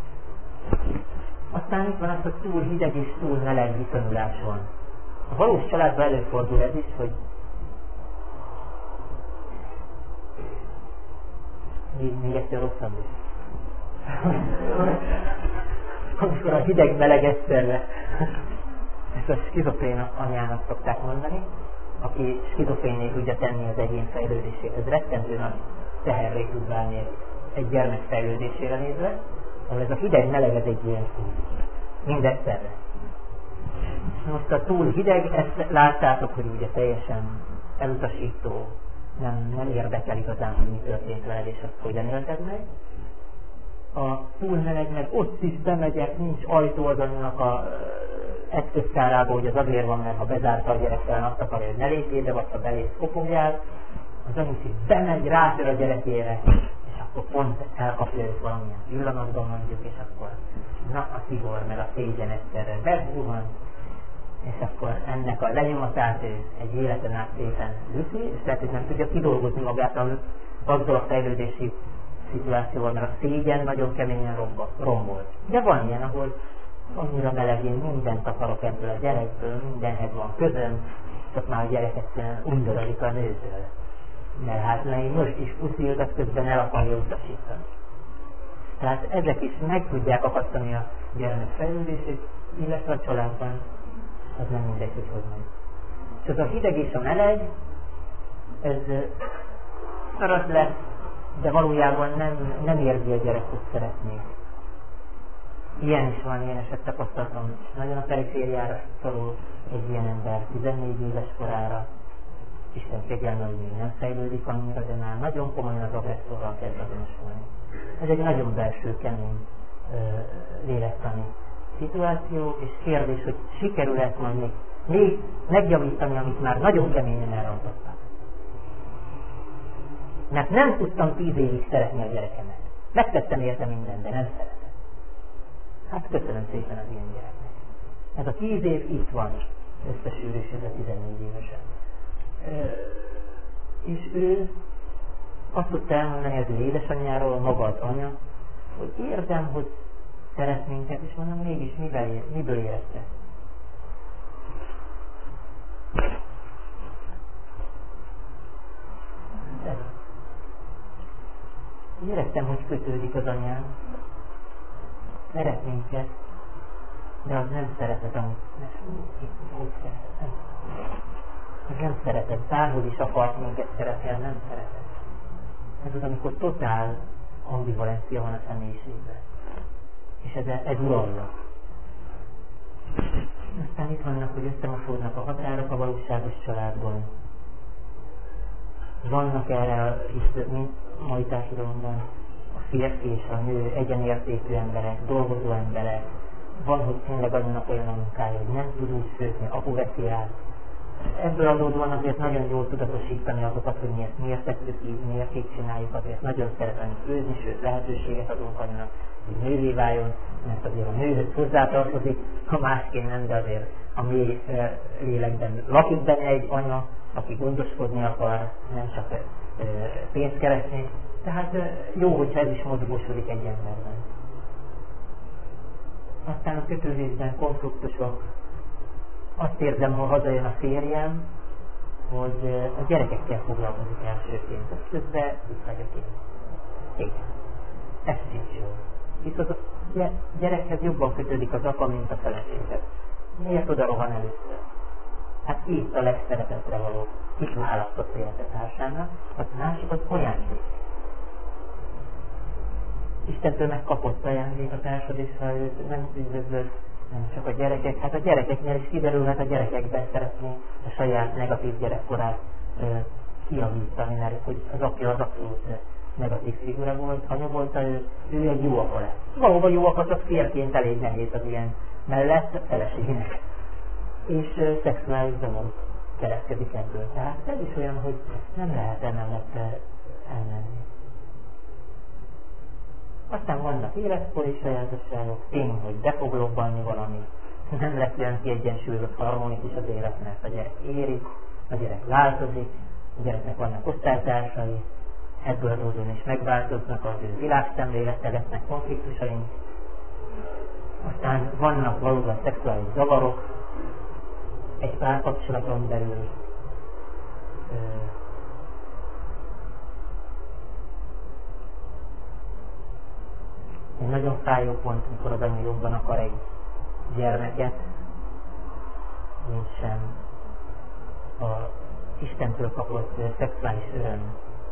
Aztán itt van az, hogy túl hideg és túl meleg viszonyulás van. A valós családban előfordul ez is, hogy még egyszer rosszabb is. Amikor a hideg-meleg egyszerre, ezt a skizofrén anyának szokták mondani, aki skizofrénné tudja tenni az egyén fejlődését. Ez rettentő nagy teherré tud válni egy gyermek fejlődésére nézve, ahol ez a hideg-meleg ez egy ilyen mindegyszerre. Most a túl hideg, ezt láttátok, hogy ugye teljesen elutasító, nem érdekel igazán, hogy mi történt veled, és azt hogyan élted meg. A túl meleg meg ott is bemegyek, nincs ajtó az anyunak a eszköztárába, hogy az azért van, mert ha bezárta a gyerekkel, azt akarja, hogy ne lépjél, de vagy ha belész, kopogjál. Az anyu is bemegy, rátör a gyerekére, és akkor pont elkapja őt valamilyen pillanatban mondjuk, és akkor na a szigor, meg a szégyen egyszerre bezuhan, és akkor ennek a lenyomatát ő egy életen át szépen viszi, és lehet, hogy nem tudja kidolgozni magát azzal a fejlődési szituációval, mert a szégyen nagyon keményen rombolt. De van ilyen, ahol annyira melegén mindent akarok ebből a gyerekből, mindenhez van közöm, csak már a gyerek egyszerűen undorodik a nőtől. Mert hát én most is puszilgat, közben el akarja utasítani. Tehát ezek is meg tudják akasztani a gyermek fejlődését, illetve a családban, az nem mindegy, hogy megy. És az a hideg és a meleg, ez szarat lesz, de valójában nem érzi a gyerek, hogy szeretnék. Ilyen is van, ilyen eset tapasztalatom. Nagyon a perifériára szorul egy ilyen ember 14 éves korára. Isten kegyelme, hogy még nem fejlődik annyira, de már nagyon komolyan az agresszorral kezd azonosulni. Ez egy nagyon belső, kemény lélektani szituáció, és kérdés, hogy sikerül ezt majd még megjavítani, amit már nagyon keményen elrontottak. Mert nem tudtam 10 évig szeretni a gyerekemet. Megtettem érte mindent, de nem szeretem. Hát köszönöm szépen az ilyen gyereknek. Ez a 10 év itt van, összesűrűsödve 14 évesen. És ő azt tudta elmondani az ő édesanyjáról, maga az anya, hogy érzem, hogy szeret minket, és mondom, mégis miből érte? Éreztem, hogy kötődik az anyám, szeret minket, de az nem szeretet, amit szeretem. Az nem szeretet, bárhogy is akart minket szeretni, az nem szeretet. Ez az, amikor totál ambivalencia van a személyiségben. És ez uralja. Aztán itt vannak, hogy összemosódnak a határok a valóságos családban. Vannak erre, mint mai társadalomban, a férfi és a nő egyenértékű emberek, dolgozó emberek. Van, hogy tényleg annak olyan a munkája, hogy nem tud úgy főzni, apu veszi át. Ebből adódóan azért nagyon jól tudatosítani azokat, hogy mi ezt miért tettük így, miért így csináljuk, azért nagyon szeretem főzni, sőt lehetőséget adunk annak, hogy nővé váljon, mert azért a nőhöz hozzátartozik, ha másként nem, de azért a mély lélekben lakik benne egy anya, aki gondoskodni akar, nem csak pénzt keresni. Tehát jó, hogyha ez is mozgósodik egy emberben. Aztán a kötődésben konfliktusok. Azt érzem, ha hazajön a férjem, hogy a gyerekekkel foglalkozik elsőként. Azt közben itt vagyok én. Igen. Ez sincs jó. Viszont a gyerekhez jobban kötődik az apa, mint a feleséghez. Miért oda rohan először? Hát itt a legszeretettre való. Itt választott életetársának, az másik az ajándék. Istentől megkapott ajándék a társad, és ha őt nem üdvözlöd, nem csak a gyerekek, hát a gyerekeknél is kiderülhet, a gyerekekben szeretné a saját negatív gyerekkorát kijavítani, mert hogy az apja az abszolút negatív figura volt, anya volt, ő egy jó apa lett. Valóban jó apa, csak férként elég nehéz az ilyen mellett a feleségének. És szexuális zavar keletkezik ebből. Tehát ez is olyan, hogy nem lehet emellett elmenni. Aztán vannak életkori sajátosságok, tény, hogy be fog robbanni valami, nem lesz olyan kiegyensúlyozott harmonikus az élet, mert a gyerek érik, a gyerek változik, a gyereknek vannak osztálytársai, ebből adódóan is megváltoznak az ő világszemlélete, lesznek konfliktusaink. Aztán vannak valóban szexuális zavarok, egy párkapcsolaton belül, egy nagyon fájó pont, amikor az anya jobban akar egy gyermeket, mint sem a Istentől kapott szexuális öröm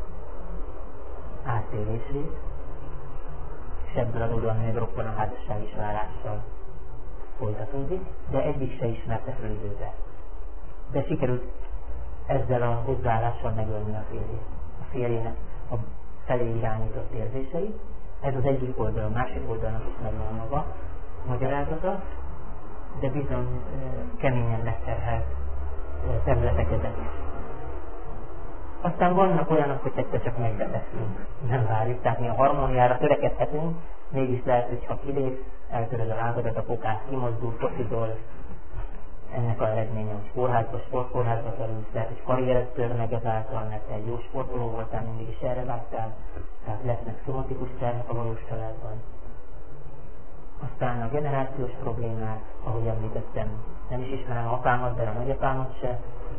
átélését, és ebből adódóan megroppan a házassági válással folytatódik, de egyik se ismerte föl időbe. De sikerült ezzel a hozzáállással megölni a férjét. A férjének a felé irányított érzéseit. Ez az egyik oldal, a másik oldalnak is megvan a maga magyarázata, de bizony keményen megterhelt területeket is. Aztán vannak olyanok, hogy egyszer csak megbeteszünk, nem várjuk, tehát mi a harmóniára törekedhetünk, mégis lehet, hogy ha kilépsz, eltöröd a lábadat, a pokát kimozdul, focizol, ennek a eredménye, hogy sportkórházba kerülsz, lehet, hogy karrieret tör meg ezáltal, mert egy jó sportoló voltál, mindig is erre vágtál, tehát lesznek szomatikus terhek a valós családban. Aztán a generációs problémák, ahogy említettem, nem is ismerem apámat, de a nagyapámat se.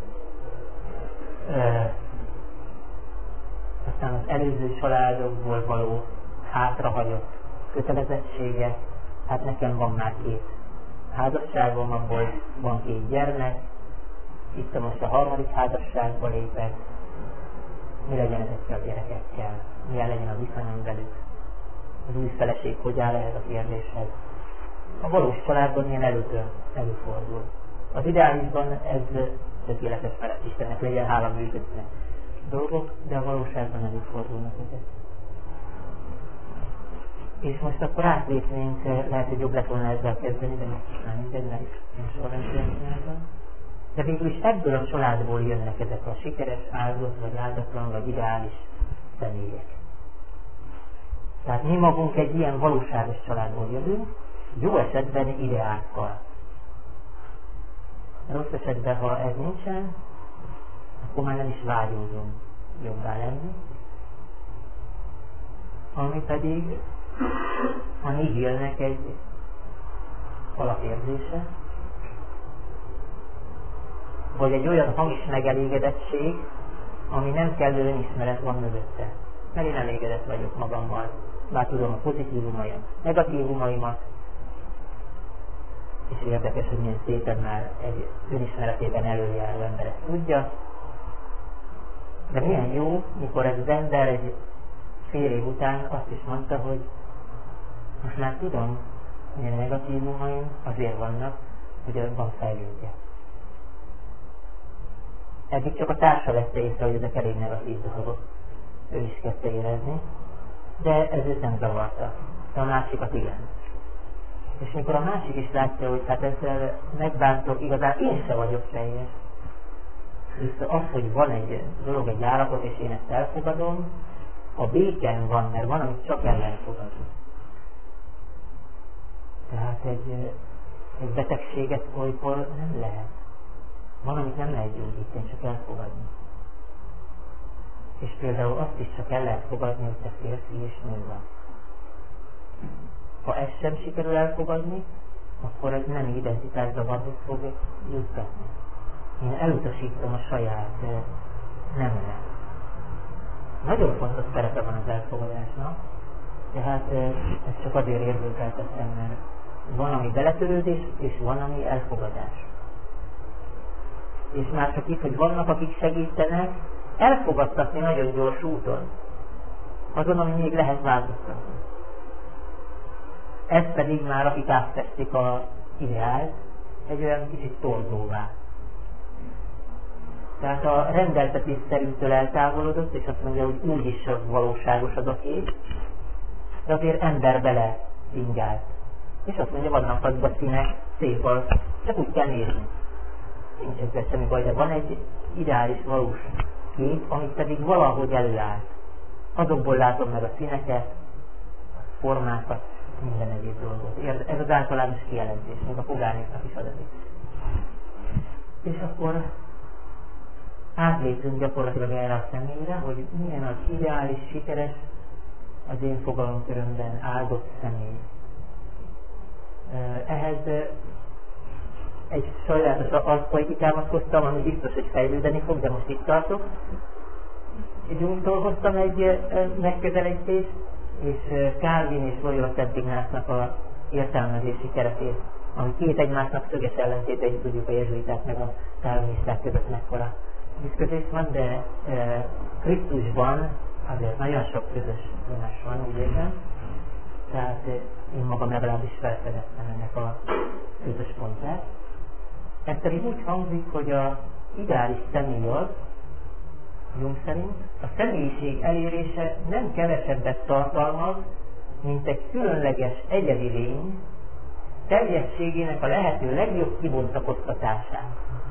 Aztán az előző családokból való hátrahagyott kötelezettségek, hát nekem van már 2 házasságom, abból van 2 gyermek, itt most a 3. házasságba lépek, mi legyen ezekkel a gyerekekkel, milyen legyen a viszonyom velük, az új feleség hogy áll ehhez a kérdéshez. A valós családban ilyen előfordul. Az ideálisban ez tökéletes felett Istennek legyen hála működnek dolgok, de a valóságban előfordulnak ezek. És most akkor átlépnénk, lehet, hogy jobb lett volna ezzel kezdeni, de most már mindegy, mert én sorrendben. De végül is ebből a családból jönnek ezek a sikeres, áldott, vagy áldatlan, vagy ideális személyek. Tehát mi magunk egy ilyen valóságos családból jövünk, jó esetben ideákkal. Rossz esetben, ha ez nincsen, akkor már nem is vágyódunk jobbá lenni. Ami pedig a nihilnek egy alapérzése, vagy egy olyan hamis megelégedettség, ami nem kellő önismeret van mögötte. Mert én elégedett vagyok magammal, bár tudom a pozitívumaim, negatívumaimat, és érdekes, hogy milyen szépen már egy önismeretében előjáró ember ezt tudja. De milyen jó, mikor ez az ember egy fél év után azt is mondta, hogy most már tudom, hogy a negatívumaim azért vannak, hogy abban fejlődjek. Eddig csak a társa vette észre, hogy ezek elég negatív dolgok. Ő is kezdte érezni, de ez őt nem zavarta. De a másikat igen. És mikor a másik is látja, hogy hát ezzel megbántok, igazán én se vagyok teljes. Viszont az, hogy van egy dolog, egy állapot, és én ezt elfogadom, a béken van, mert van, amit csak ellenfogadunk. Tehát egy betegséget olykor nem lehet. Van, amit nem lehet gyógyítani, csak elfogadni. És például azt is csak el lehet fogadni, hogy te férfi és nő van. Ha ezt sem sikerül elfogadni, akkor ez nem identitászavarhoz fog juttatni. Én elutasítom a saját nemre. Nagyon fontos szerepe van az elfogadásnak, tehát ezt csak azért érzékeltettem, mert van, ami beletörődés, és van, ami elfogadás. És már csak itt, hogy vannak, akik segítenek, elfogadtatni nagyon gyors úton. Azon, ami még lehet változtatni. Ez pedig már, akik átveszik az ideált, egy olyan kicsit torzóvá. Tehát a rendeltetésszerűtől eltávolodott, és azt mondja, hogy úgyis valóságos az a kép, de azért ember bele ingált. És azt mondja, vannak azok a színek, szép az, csak úgy kell nézni. Nincs ezzel semmi baj, de van egy ideális valós kép, amit pedig valahogy előállt. Azokból látom meg a színeket, a formákat, minden egyéb dolgot. Ez az általános kijelentés, még a pogányoknak is adatik. És akkor átlépünk gyakorlatilag erre a személyre, hogy milyen az ideális, sikeres, az én fogalomkörömben áldott személy. Ehhez egy sajátos alfaj kitámaszkodtam, ami biztos, hogy fejlődeni fog, de most itt tartok. Jungtól hoztam egy megközelítést, és Calvin és Loyola Szent Ignácnak a értelmezési keretét, ami két egymásnak szöges ellentéteit, tudjuk a jezsuiták meg a calvinisták között mekkora ütközés van, de Krisztusban azért nagyon sok közös vonás van, úgy érzem. Tehát én magam legalábbis felfedeztem ennek a közös pontját. Ez pedig úgy hangzik, hogy az ideális személy az, Jung szerint, a személyiség elérése nem kevesebbet tartalmaz, mint egy különleges egyedi lény teljességének a lehető legjobb kibontakoztatásán.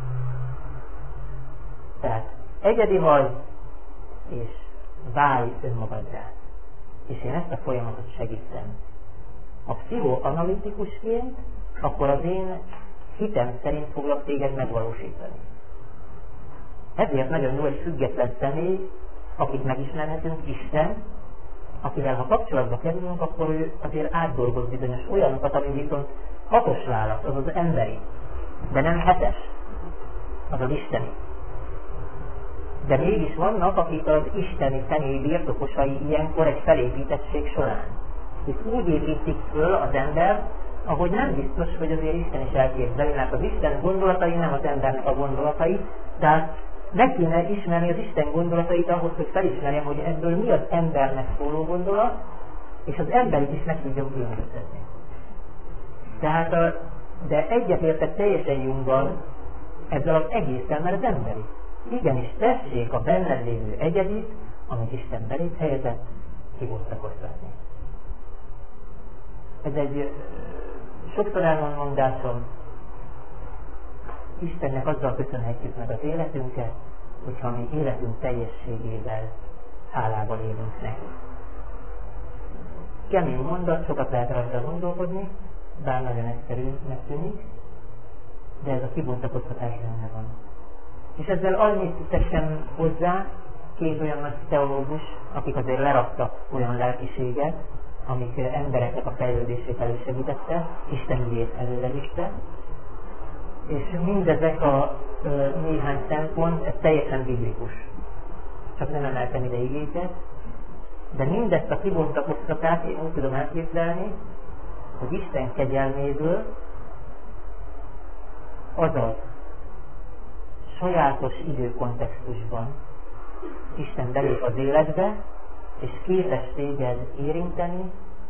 Tehát egyedi vagy, és válj önmagaddá. És én ezt a folyamatot segítem. Ha pszichoanalitikusként, akkor az én hitem szerint foglak téged megvalósítani. Ezért nagyon jó egy független személy, akit megismerhetünk, Isten, akivel ha kapcsolatba kerülünk, akkor ő azért átdolgoz bizonyos olyanokat, ami viszont 6-os válasz, az az emberi, de nem 7-es, az az isteni. De mégis vannak, akik az isteni személy birtokosai ilyenkor egy felépítettség során. És úgy építik föl az ember, ahogy nem biztos, hogy azért Isten is elképzeli, mert az Isten gondolatai nem az embernek a gondolatai, tehát meg kéne ismerni az Isten gondolatait ahhoz, hogy felismerjem, hogy ebből mi az embernek szóló gondolat, és az emberit is meg tudjam különböztetni. Tehát de egyetértek teljesen Junggal ezzel az egészen, mert az emberi. Igenis tessék a benned lévő egyedit, amit Isten belét helyezett, kibontakoztatni. Ez egy sokszor elmond mondásom, Istennek azzal köszönhetjük meg az életünket, hogyha mi életünk teljességével hálával élünk neki. Kemény mondat, sokat lehet rajta gondolkodni, bár nagyon egyszerűnek tűnik, de ez a kibontakoztatás benne van. És ezzel annyit teszem hozzá, két olyan nagy teológus, akik azért leraktak olyan lelkiséget, amik embereknek a fejlődését elősegítette, Isten ügyét előrevitte, és mindezek a néhány szempont, ez teljesen biblikus. Csak nem emeltem ide igéket, de mindezt a kibontakoztatást én úgy tudom elképzelni, hogy Isten kegyelméből, azaz sajátos időkontextusban Isten belép az életbe, és képes téged érinteni,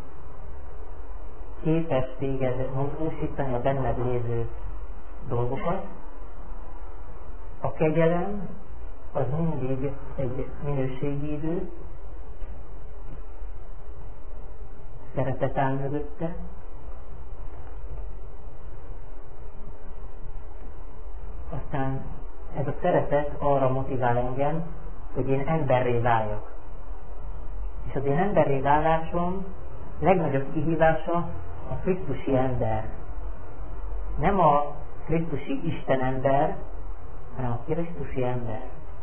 képes téged mozgósítani a benned lévő dolgokat. A kegyelem az mindig egy minőségi idő, szeretet áll mögötte, aztán ez a szeretet arra motivál engem, hogy én emberré váljak. És az én emberré válásom legnagyobb kihívása a krisztusi ember. Nem a krisztusi Isten ember, hanem a krisztusi ember.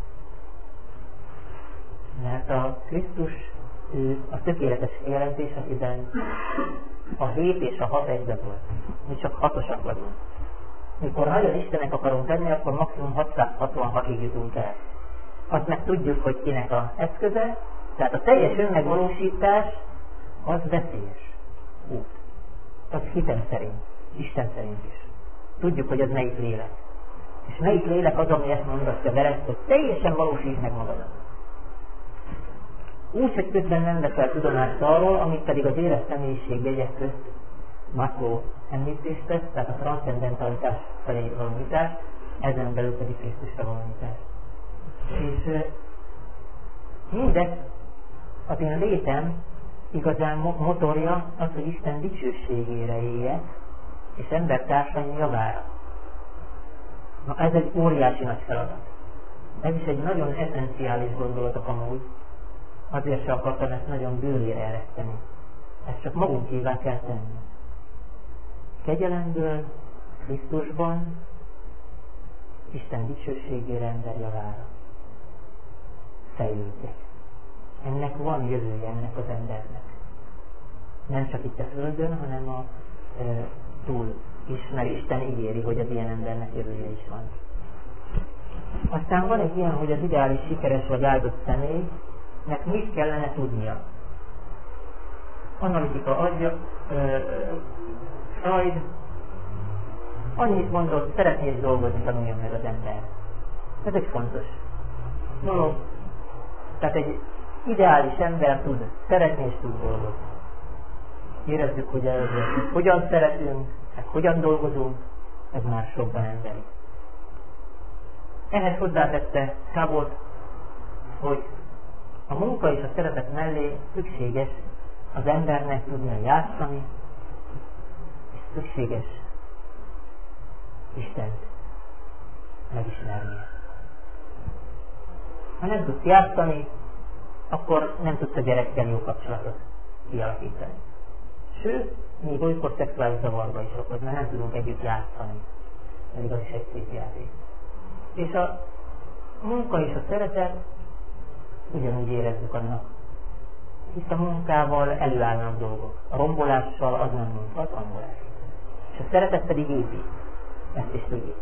Mert a Krisztus, ő a tökéletes kijelentés, akiben a 7 és a 6 egybe volt. Mi csak 6-osak vagyunk. Mikor nagyon Istenek akarunk lenni, akkor maximum 666-ig jutunk el. Azt meg tudjuk, hogy kinek az eszköze, tehát a teljes önmegvalósítás az veszélyes út. Az hitem szerint, Isten szerint is. Tudjuk, hogy az melyik lélek. És melyik lélek az, ami ezt mondatja veled, hogy teljesen valósítsd meg magadat. Úgy, hogy közben nem veszel tudomást arról, amit pedig az éles személyiség jegyek közt Maslow említést tesz, tehát a transzcendentalitás felé való nyitás, ezen belül pedig Krisztusra való nyitás. És mindez az én létem igazán motorja az, hogy Isten dicsőségére éljek, és embertársaim javára. Na ez egy óriási nagy feladat. Ez is egy nagyon eszenciális gondolatok amúgy, azért sem akartam ezt nagyon bőrére ereszteni. Ezt csak magunkévá kell tenni. Kegyelemből, Krisztusban, Isten dicsőségére, ember javára. Fejlődjek. Ennek van jövője, ennek az embernek. Nem csak itt a Földön, hanem a túl is, mert Isten ígéri, hogy az ilyen embernek jövője is van. Aztán van egy ilyen, hogy az ideális sikeres vagy áldott személynek mit kellene tudnia. Analitika adja, Freud annyit mondott, szeretné dolgozni, tanuljon meg az ember. Ez egy fontos dolog. Tehát egy ideális ember tud szeretni és tud dolgozni. Érezzük, hogy hogyan szeretünk, hogyan dolgozunk, ez már sokban emberi. Ehhez hozzátette Szabot, hogy a munka és a szeretet mellé szükséges az embernek tudnia játszani, és szükséges Istent megismernie. Ha nem tudsz játszani, akkor nem tudsz a gyerekkel jó kapcsolatot kialakítani. Sőt, még olykor szexuális zavarba is okoz, mert nem tudunk együtt játszani. Pedig az is egy szép játék. És a munka és a szeretet ugyanúgy érezzük annak. Hisz a munkával előállnak dolgok. A rombolással az nem mondhat rombolás. És a szeretet pedig épít. Ezt is tudjuk.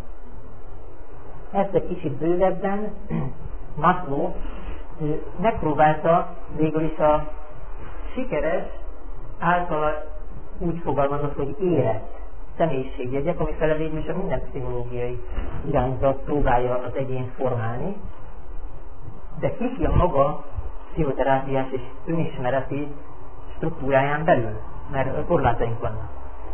Ezt egy kicsit bővebben Maslow megpróbálta végül is a sikeres által úgy fogalmazott, hogy érett személyiségjegyek, ami fele végül is a minden pszichológiai irányzat próbálja az egyént formálni, de ki a maga pszichoterápiás és önismereti struktúráján belül, mert korlátaink vannak.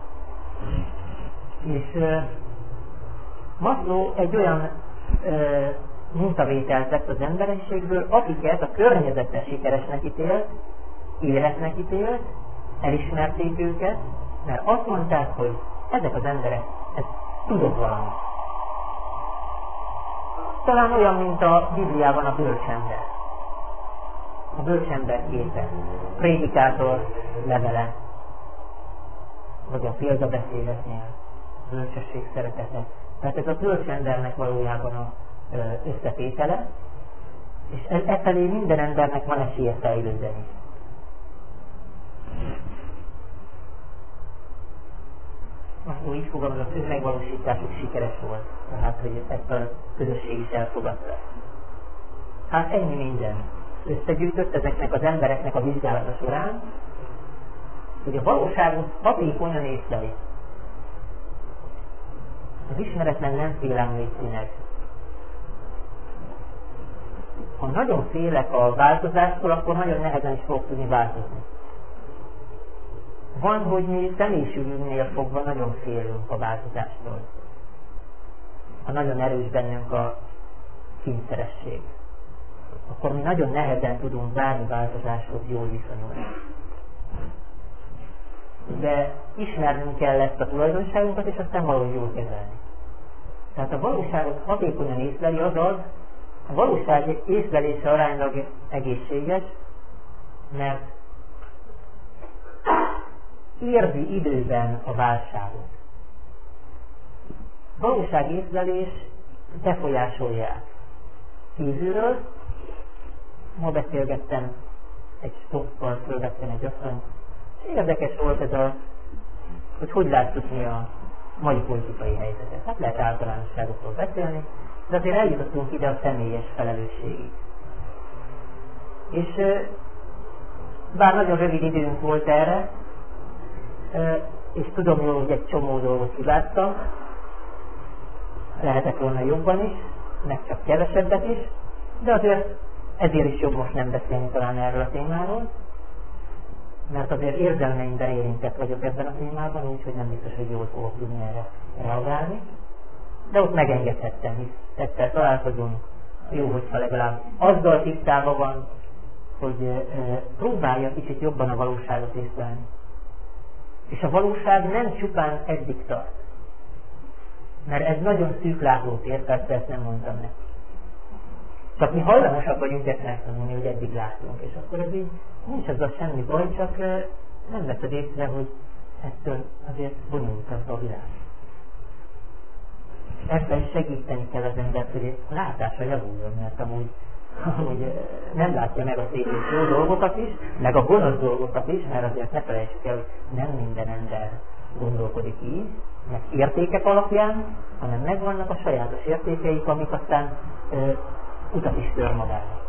És Maslow egy olyan mintavételt vett az emberiségből, akiket a környezete sikeresnek ítélt, életnek ítélt, elismerték őket, mert azt mondták, hogy ezek az emberek, ez tudok valamit. Talán olyan, mint a Bibliában a bölcsember. A bölcsember képe, prédikátor levele, vagy a példabeszéletnél. bölcsesség, szeretete. Tehát ez a bölcs embernek valójában a összetétele, és e felé minden embernek van esélye fejlődni. Akkor így fogalmazott, hogy megvalósításuk sikeres volt. Tehát, hogy ezt a közösség is elfogadta. Hát ennyi minden összegyűjtött ezeknek az embereknek a vizsgálata során, hogy a valóságot hatékonyan észleli. Az ismeretlen nem félemlékszinek. Ha nagyon félek a változástól, akkor nagyon nehezen is fog tudni változni. Van, hogy mi személyiségünknél fogva nagyon félünk a változástól. Ha nagyon erős bennünk a kényszeresség, akkor mi nagyon nehezen tudunk bármi változáshoz jól viszonyulni. De ismernünk kell ezt a tulajdonságunkat, és aztán valahogy jól kezelni. Tehát a valóságot hatékonyan észleli, azaz a valóság észlelése aránylag egészséges, mert érzi időben a válságot. Valóságészlelés befolyásolják kívülről. Ma beszélgettem egy stoppal, fölvettem egy asszonyt, és érdekes volt ez hogy látjuk mi a mai politikai helyzetet. Hát lehet általánosságokról beszélni, de azért eljutottunk ide a személyes felelősségig. És bár nagyon rövid időnk volt erre, és tudom jól, hogy egy csomó dolgot hibáztam, lehetett volna jobban is, meg csak kevesebbet is, de azért ezért is jobb most nem beszélni talán erről a témáról, mert azért érzelmeimben érintett vagyok ebben a témában, úgyhogy nem biztos, hogy jól fogok tudni erre reagálni. De ott megengedhettem, hisz egyszer találkozunk, jó, hogyha legalább azzal tisztában van, hogy próbálja kicsit jobban a valóságot észlelni. És a valóság nem csupán eddig tart. Mert ez nagyon szűk látótér, persze ezt nem mondtam neki. Csak mi hajlamosak vagyunk ezt megtanulni, hogy eddig látunk, és akkor ez így nincs azzal semmi baj, csak nem veszed észre, hogy ettől azért bonyolultabb a világ. Ebben is segíteni kell az embert, hogy a látása javuljon, mert amúgy nem látja meg a szép és jó dolgokat is, meg a gonosz dolgokat is, mert azért ne felejtsük el, hogy nem minden ember gondolkodik így, meg értékek alapján, hanem megvannak a sajátos értékeik, amik aztán utat is tör magának.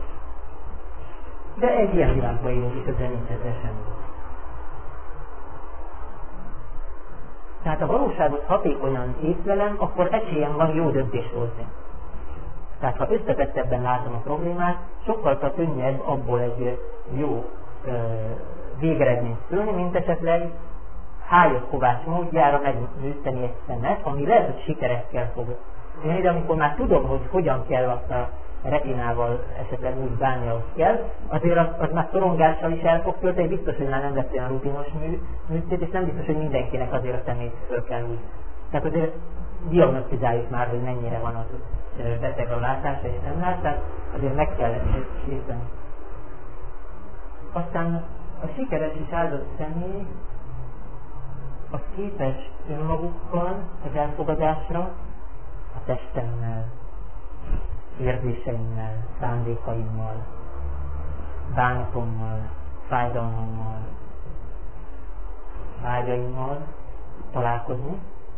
De egy ilyen világban élünk, és ezzel nincs ezzel semmi. Tehát a valóságot hatékonyan észlelem, akkor esélyem van jó döntést hozni. Tehát ha összetettebben látom a problémát, sokkal könnyebb abból egy jó végeredményt szülni, mint esetleg Hájott Kovács módjára megműteni egy szemet, ami lehet, hogy sikerekkel fog jönni, de amikor már tudom, hogy hogyan kell azt a retinával esetleg úgy bánni, ahogy kell, azért az már szorongással is el fog tölteni, biztos, hogy már nem lesz olyan rutinos műtét, és nem biztos, hogy mindenkinek azért a szemét föl kell úgy. Tehát azért diagnosztizáljuk már, hogy mennyire van az beteg a látása és nem lát, tehát azért meg kell érteni. Aztán a sikeres és áldott személy az képes önmagukkal az elfogadásra, a testemmel, érzéseimmel, szándékaimmal, bánatommal, fájdalmammal, vágyaimmal találkozni.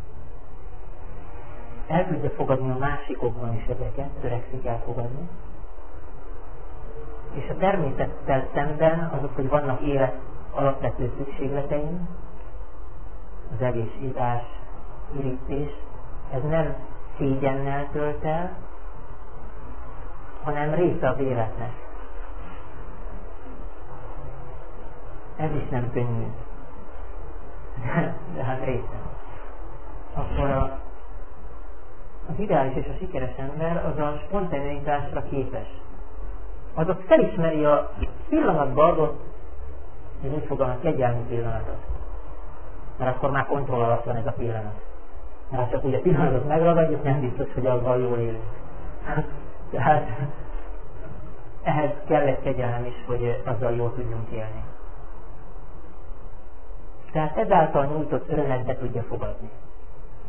El tudja fogadni a másikokban is ezeket, törekszik elfogadni. És a természettel szemben azok, hogy vannak élet alapvető szükségleteim, az egészségás, ürítés, ez nem szégyennel tölt el, hanem része az életnek. Ez is nem könnyű. De hát része. Akkor az ideális és a sikeres ember az a spontaneitásra képes. Azok felismeri a pillanatban adott, és úgy fogalmaz, kegyelmi pillanatot. Mert akkor már kontroll alatt van ez a pillanat. Mert ha csak úgy a pillanatot megragadjuk, nem biztos, hogy azzal jól élünk. Tehát ehhez kell egy kegyelem is, hogy azzal jól tudjunk élni. Tehát ezáltal nyújtott örömet be tudja fogadni.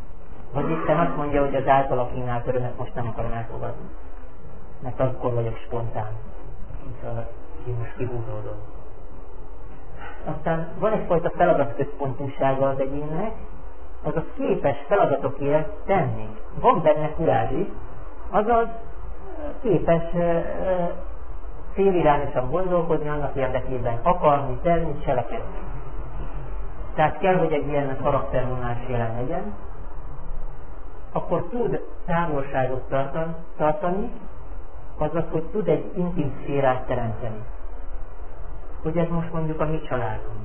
Vagy Isten azt mondja, hogy az általa kínált örömet most nem akarom elfogadni. Mert akkor vagyok spontán. Így most kihúzódom. Aztán van egyfajta feladatközpontúsága az egyénnek, azaz képes feladatokért tenni. Van benne kurázs, azaz képes célirányosan gondolkodni, annak érdekében akarni, tenni, cselekedni. Tehát kell, hogy egy ilyen karaktervonás jelen legyen, akkor tud távolságot tartani, azaz, hogy tud egy intim szférát teremteni. Hogy ez most mondjuk a mi családunk.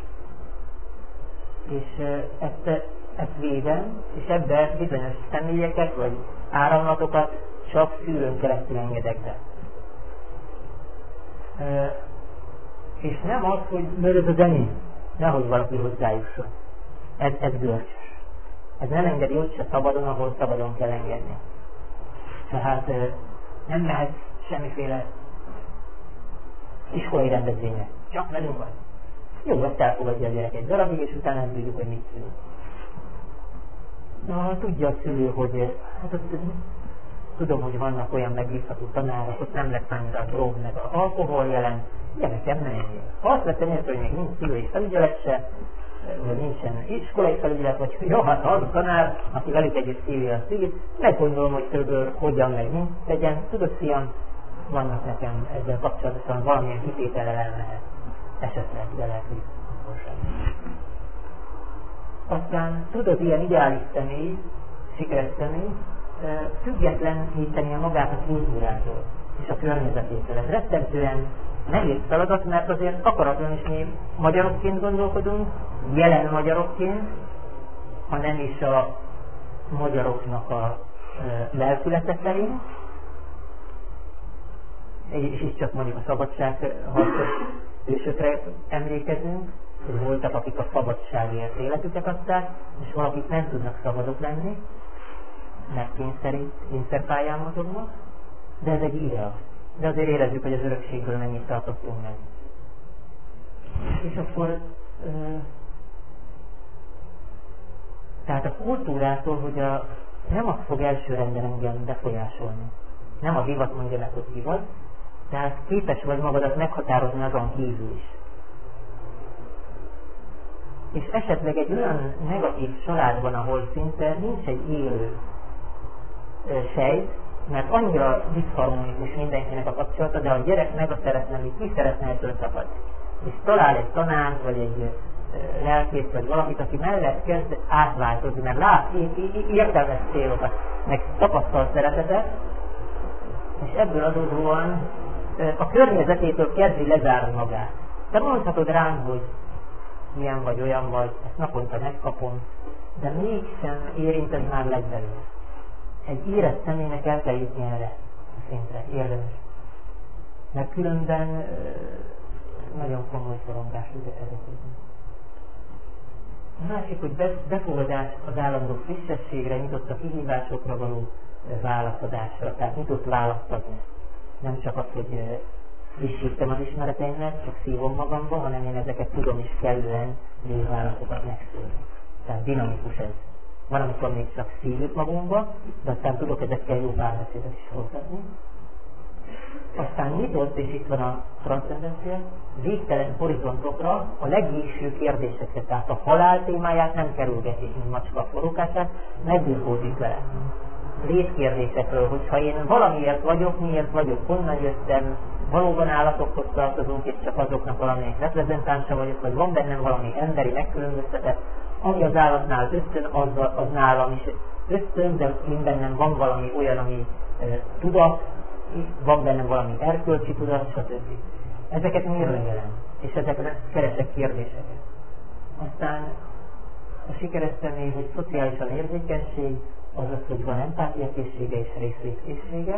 És ezt védem, és ebben bizonyos személyeket vagy áramlatokat csak szűrőn keresztül engedek be. És nem az, hogy mert ez a enyém, nehogy valaki hozzájusson. Ez görcsös. Ez nem engedi ott se szabadon, ahol szabadon kell engedni. Tehát nem mehet semmiféle iskolai rendezvényre. Csak velünk vagy. Jó, azt elfogadja a gyerek egy darabig, és utána nem tudjuk, hogy mit szülünk. Na, tudja a szülő, hogy hát tudom, hogy vannak olyan megbízható tanárok, ott nem lesz annyira a drog, meg az alkohol jelen. Gyerekem, ne ennyire. Ha azt vettem érte, hogy még nincs szülői felügyelet se, vagy nincsen iskolai felügyelet, vagy jó, hát ha az a tanár, aki velük együtt szívja a szívét, meggondolom, hogy többől hogyan meg mint tegyen. Tudod, fiam, vannak nekem ezzel kapcsolatosan valamilyen kitétellel elmehet. Esetleg, de lehet, hogy aztán tudod, ilyen ideális személy, sikeres személy, függetleníteni magát a kultúrától és a környezetétől. Ez rettentően nehéz feladat, mert azért akaratlan is mi magyarokként gondolkodunk, jelen magyarokként, ha nem is a magyaroknak a lelkülete szerint, és itt csak mondjuk a szabadságharcos ősökre emlékezünk, hogy voltak, akik a szabadságért életüket adták, és valakik nem tudnak szabadok lenni, mert kényszerpályán mozognak, de ez egy ideal. De azért érezzük, hogy az örökségből mennyit tartottunk meg. És akkor tehát a kultúrától, hogy nem az fog elsőrendben engem befolyásolni. Nem a divat mondja meg, hogy divat, tehát képes vagy magadat meghatározni azon kívül is. És esetleg egy olyan negatív családban, ahol szinte nincs egy élő sejt, mert annyira diszharmonikus mindenkinek a kapcsolata, de a gyerek meg a szeretne, hogy ki szeretne ettől szakadni. És talál egy tanárt, vagy egy lelkész, vagy valakit, aki mellett kezd átváltozni, mert lát értelmes célokat, meg tapasztal szeretetet, és ebből adódóan a környezetétől kezdi lezárni magát. Te mondhatod rám, hogy milyen vagy, olyan vagy, ezt naponta megkapom, de mégsem érinted már legfelül. Egy érett személynek el kell jutni erre a szintre, érdemes. Mert különben nagyon komoly szorongás ezek. A másik, hogy befogadás az állandó frissességre, nyitott a kihívásokra való válaszadásra, tehát nyitott választ adni. Nem csak az, hogy frissítem az ismereteimet, csak szívom magamba, hanem én ezeket tudom is kellően válaszokat megszólni. Tehát dinamikus ez. Van, amikor még csak szívjuk magunkba, de aztán tudok ezekkel jó párbeszédet is folytatni. Aztán nyitott, és itt van a transzcendencia, végtelen horizontokra a legvégső kérdésekre, tehát a halál témáját nem kerülgeti, mint macska a forrókását, megbirkózik vele. Létkérdésekről, hogyha én valamiért vagyok, miért vagyok, honnan jöttem, valóban állatokhoz tartozunk, és csak azoknak valamelyik reprezentánsa vagyok, vagy van bennem valami emberi megkülönböztetett, ami az állatnál ösztön, az nálam is ösztön, de én bennem van valami olyan, ami tudat, van bennem valami erkölcsi tudat, stb. Ezeket mérlegelem, és ezekre keresek kérdéseket. Aztán a sikeres személy, hogy szociálisan érzékenység, azaz, hogy van empátiakészsége és részvétkészsége,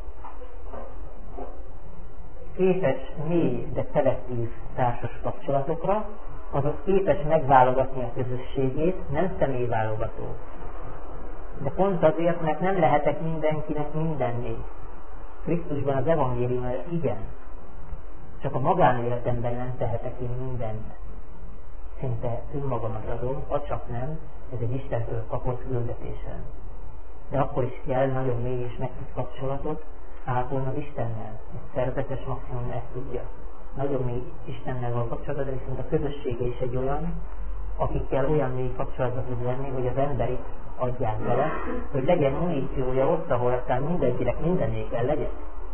képes mély, de szelektív társas kapcsolatokra, azaz képes megválogatni a közösségét, nem személyválogató. De pont azért, mert nem lehetek mindenkinek mindenné. Krisztusban az evangélium igen. Csak a magánéletemben nem tehetek én mindent. Szinte önmagamat adom, ha csak nem ez egy Istentől kapott küldetésen. De akkor is kell nagyon mély és meghitt kapcsolatot ápolni az Istennel. Egy szerzetes maximum ezt tudja. Nagyon mély Istennel van kapcsolatban, de viszont a közössége is egy olyan, akikkel olyan mély kapcsolatban tud lenni, hogy az emberit adják vele, hogy legyen muníciója ott, ahol aztán mindenkinek mindenné kell legyen.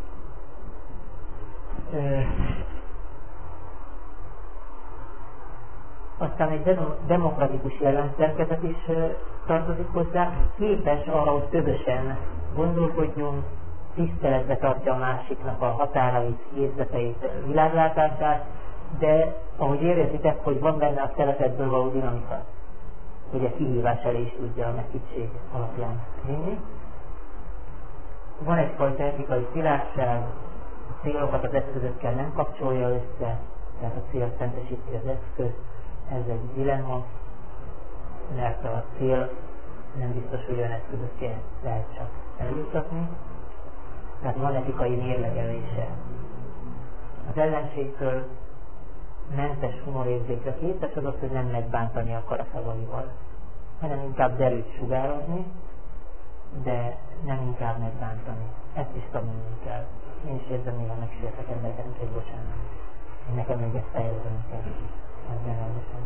Aztán egy demokratikus jellemszerkezet is tartozik hozzá, képes arra, hogy közösen gondolkodjunk, tiszteletbe tartja a másiknak a határait, érzeteit, világlátását, de ahogy érzitek, hogy van benne a szeretetből való dinamika, hogy a kihívás elé is tudja a meghittség alapján vinni. Van egyfajta etikai szilárdság, a célokat az eszközökkel nem kapcsolja össze, tehát a cél szentesíti az eszköz, ez egy dilemma, mert a cél nem biztos, hogy olyan eszközökkel lehet csak eljuttatni. Tehát van etikai mérlegelése. Az ellenségtől mentes humorérzékre képes az, hogy nem megbántani akar a szavaival, hanem inkább derűt sugározni, de nem inkább megbántani. Ezt is tanulni kell. Én is érzem, néha megsértek embereket, úgyhogy bocsánat. Én nekem még ezt fejlődöm kell. Ebben rendesen.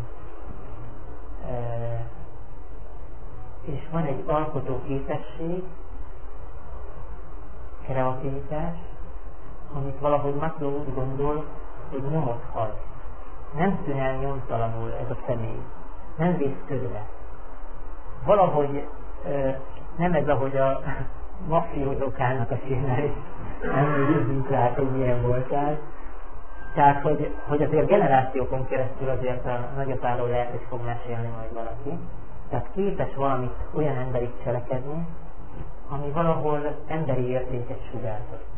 És van egy alkotó képesség, kreativitás, amit valahogy Masló úgy gondol, hogy nyomot hagy. Nem tűn el nyomtalanul ez a személy. Nem vész közre. Valahogy nem ez, ahogy a mafiózók állnak a filmel, és nem nézzünk rá, hogy milyen voltál. Tehát, hogy azért generációkon keresztül azért a nagyapáról lehet, hogy fog mesélni majd valaki. Tehát képes valamit olyan emberit cselekedni, ami valahol emberi értéket sugárzott.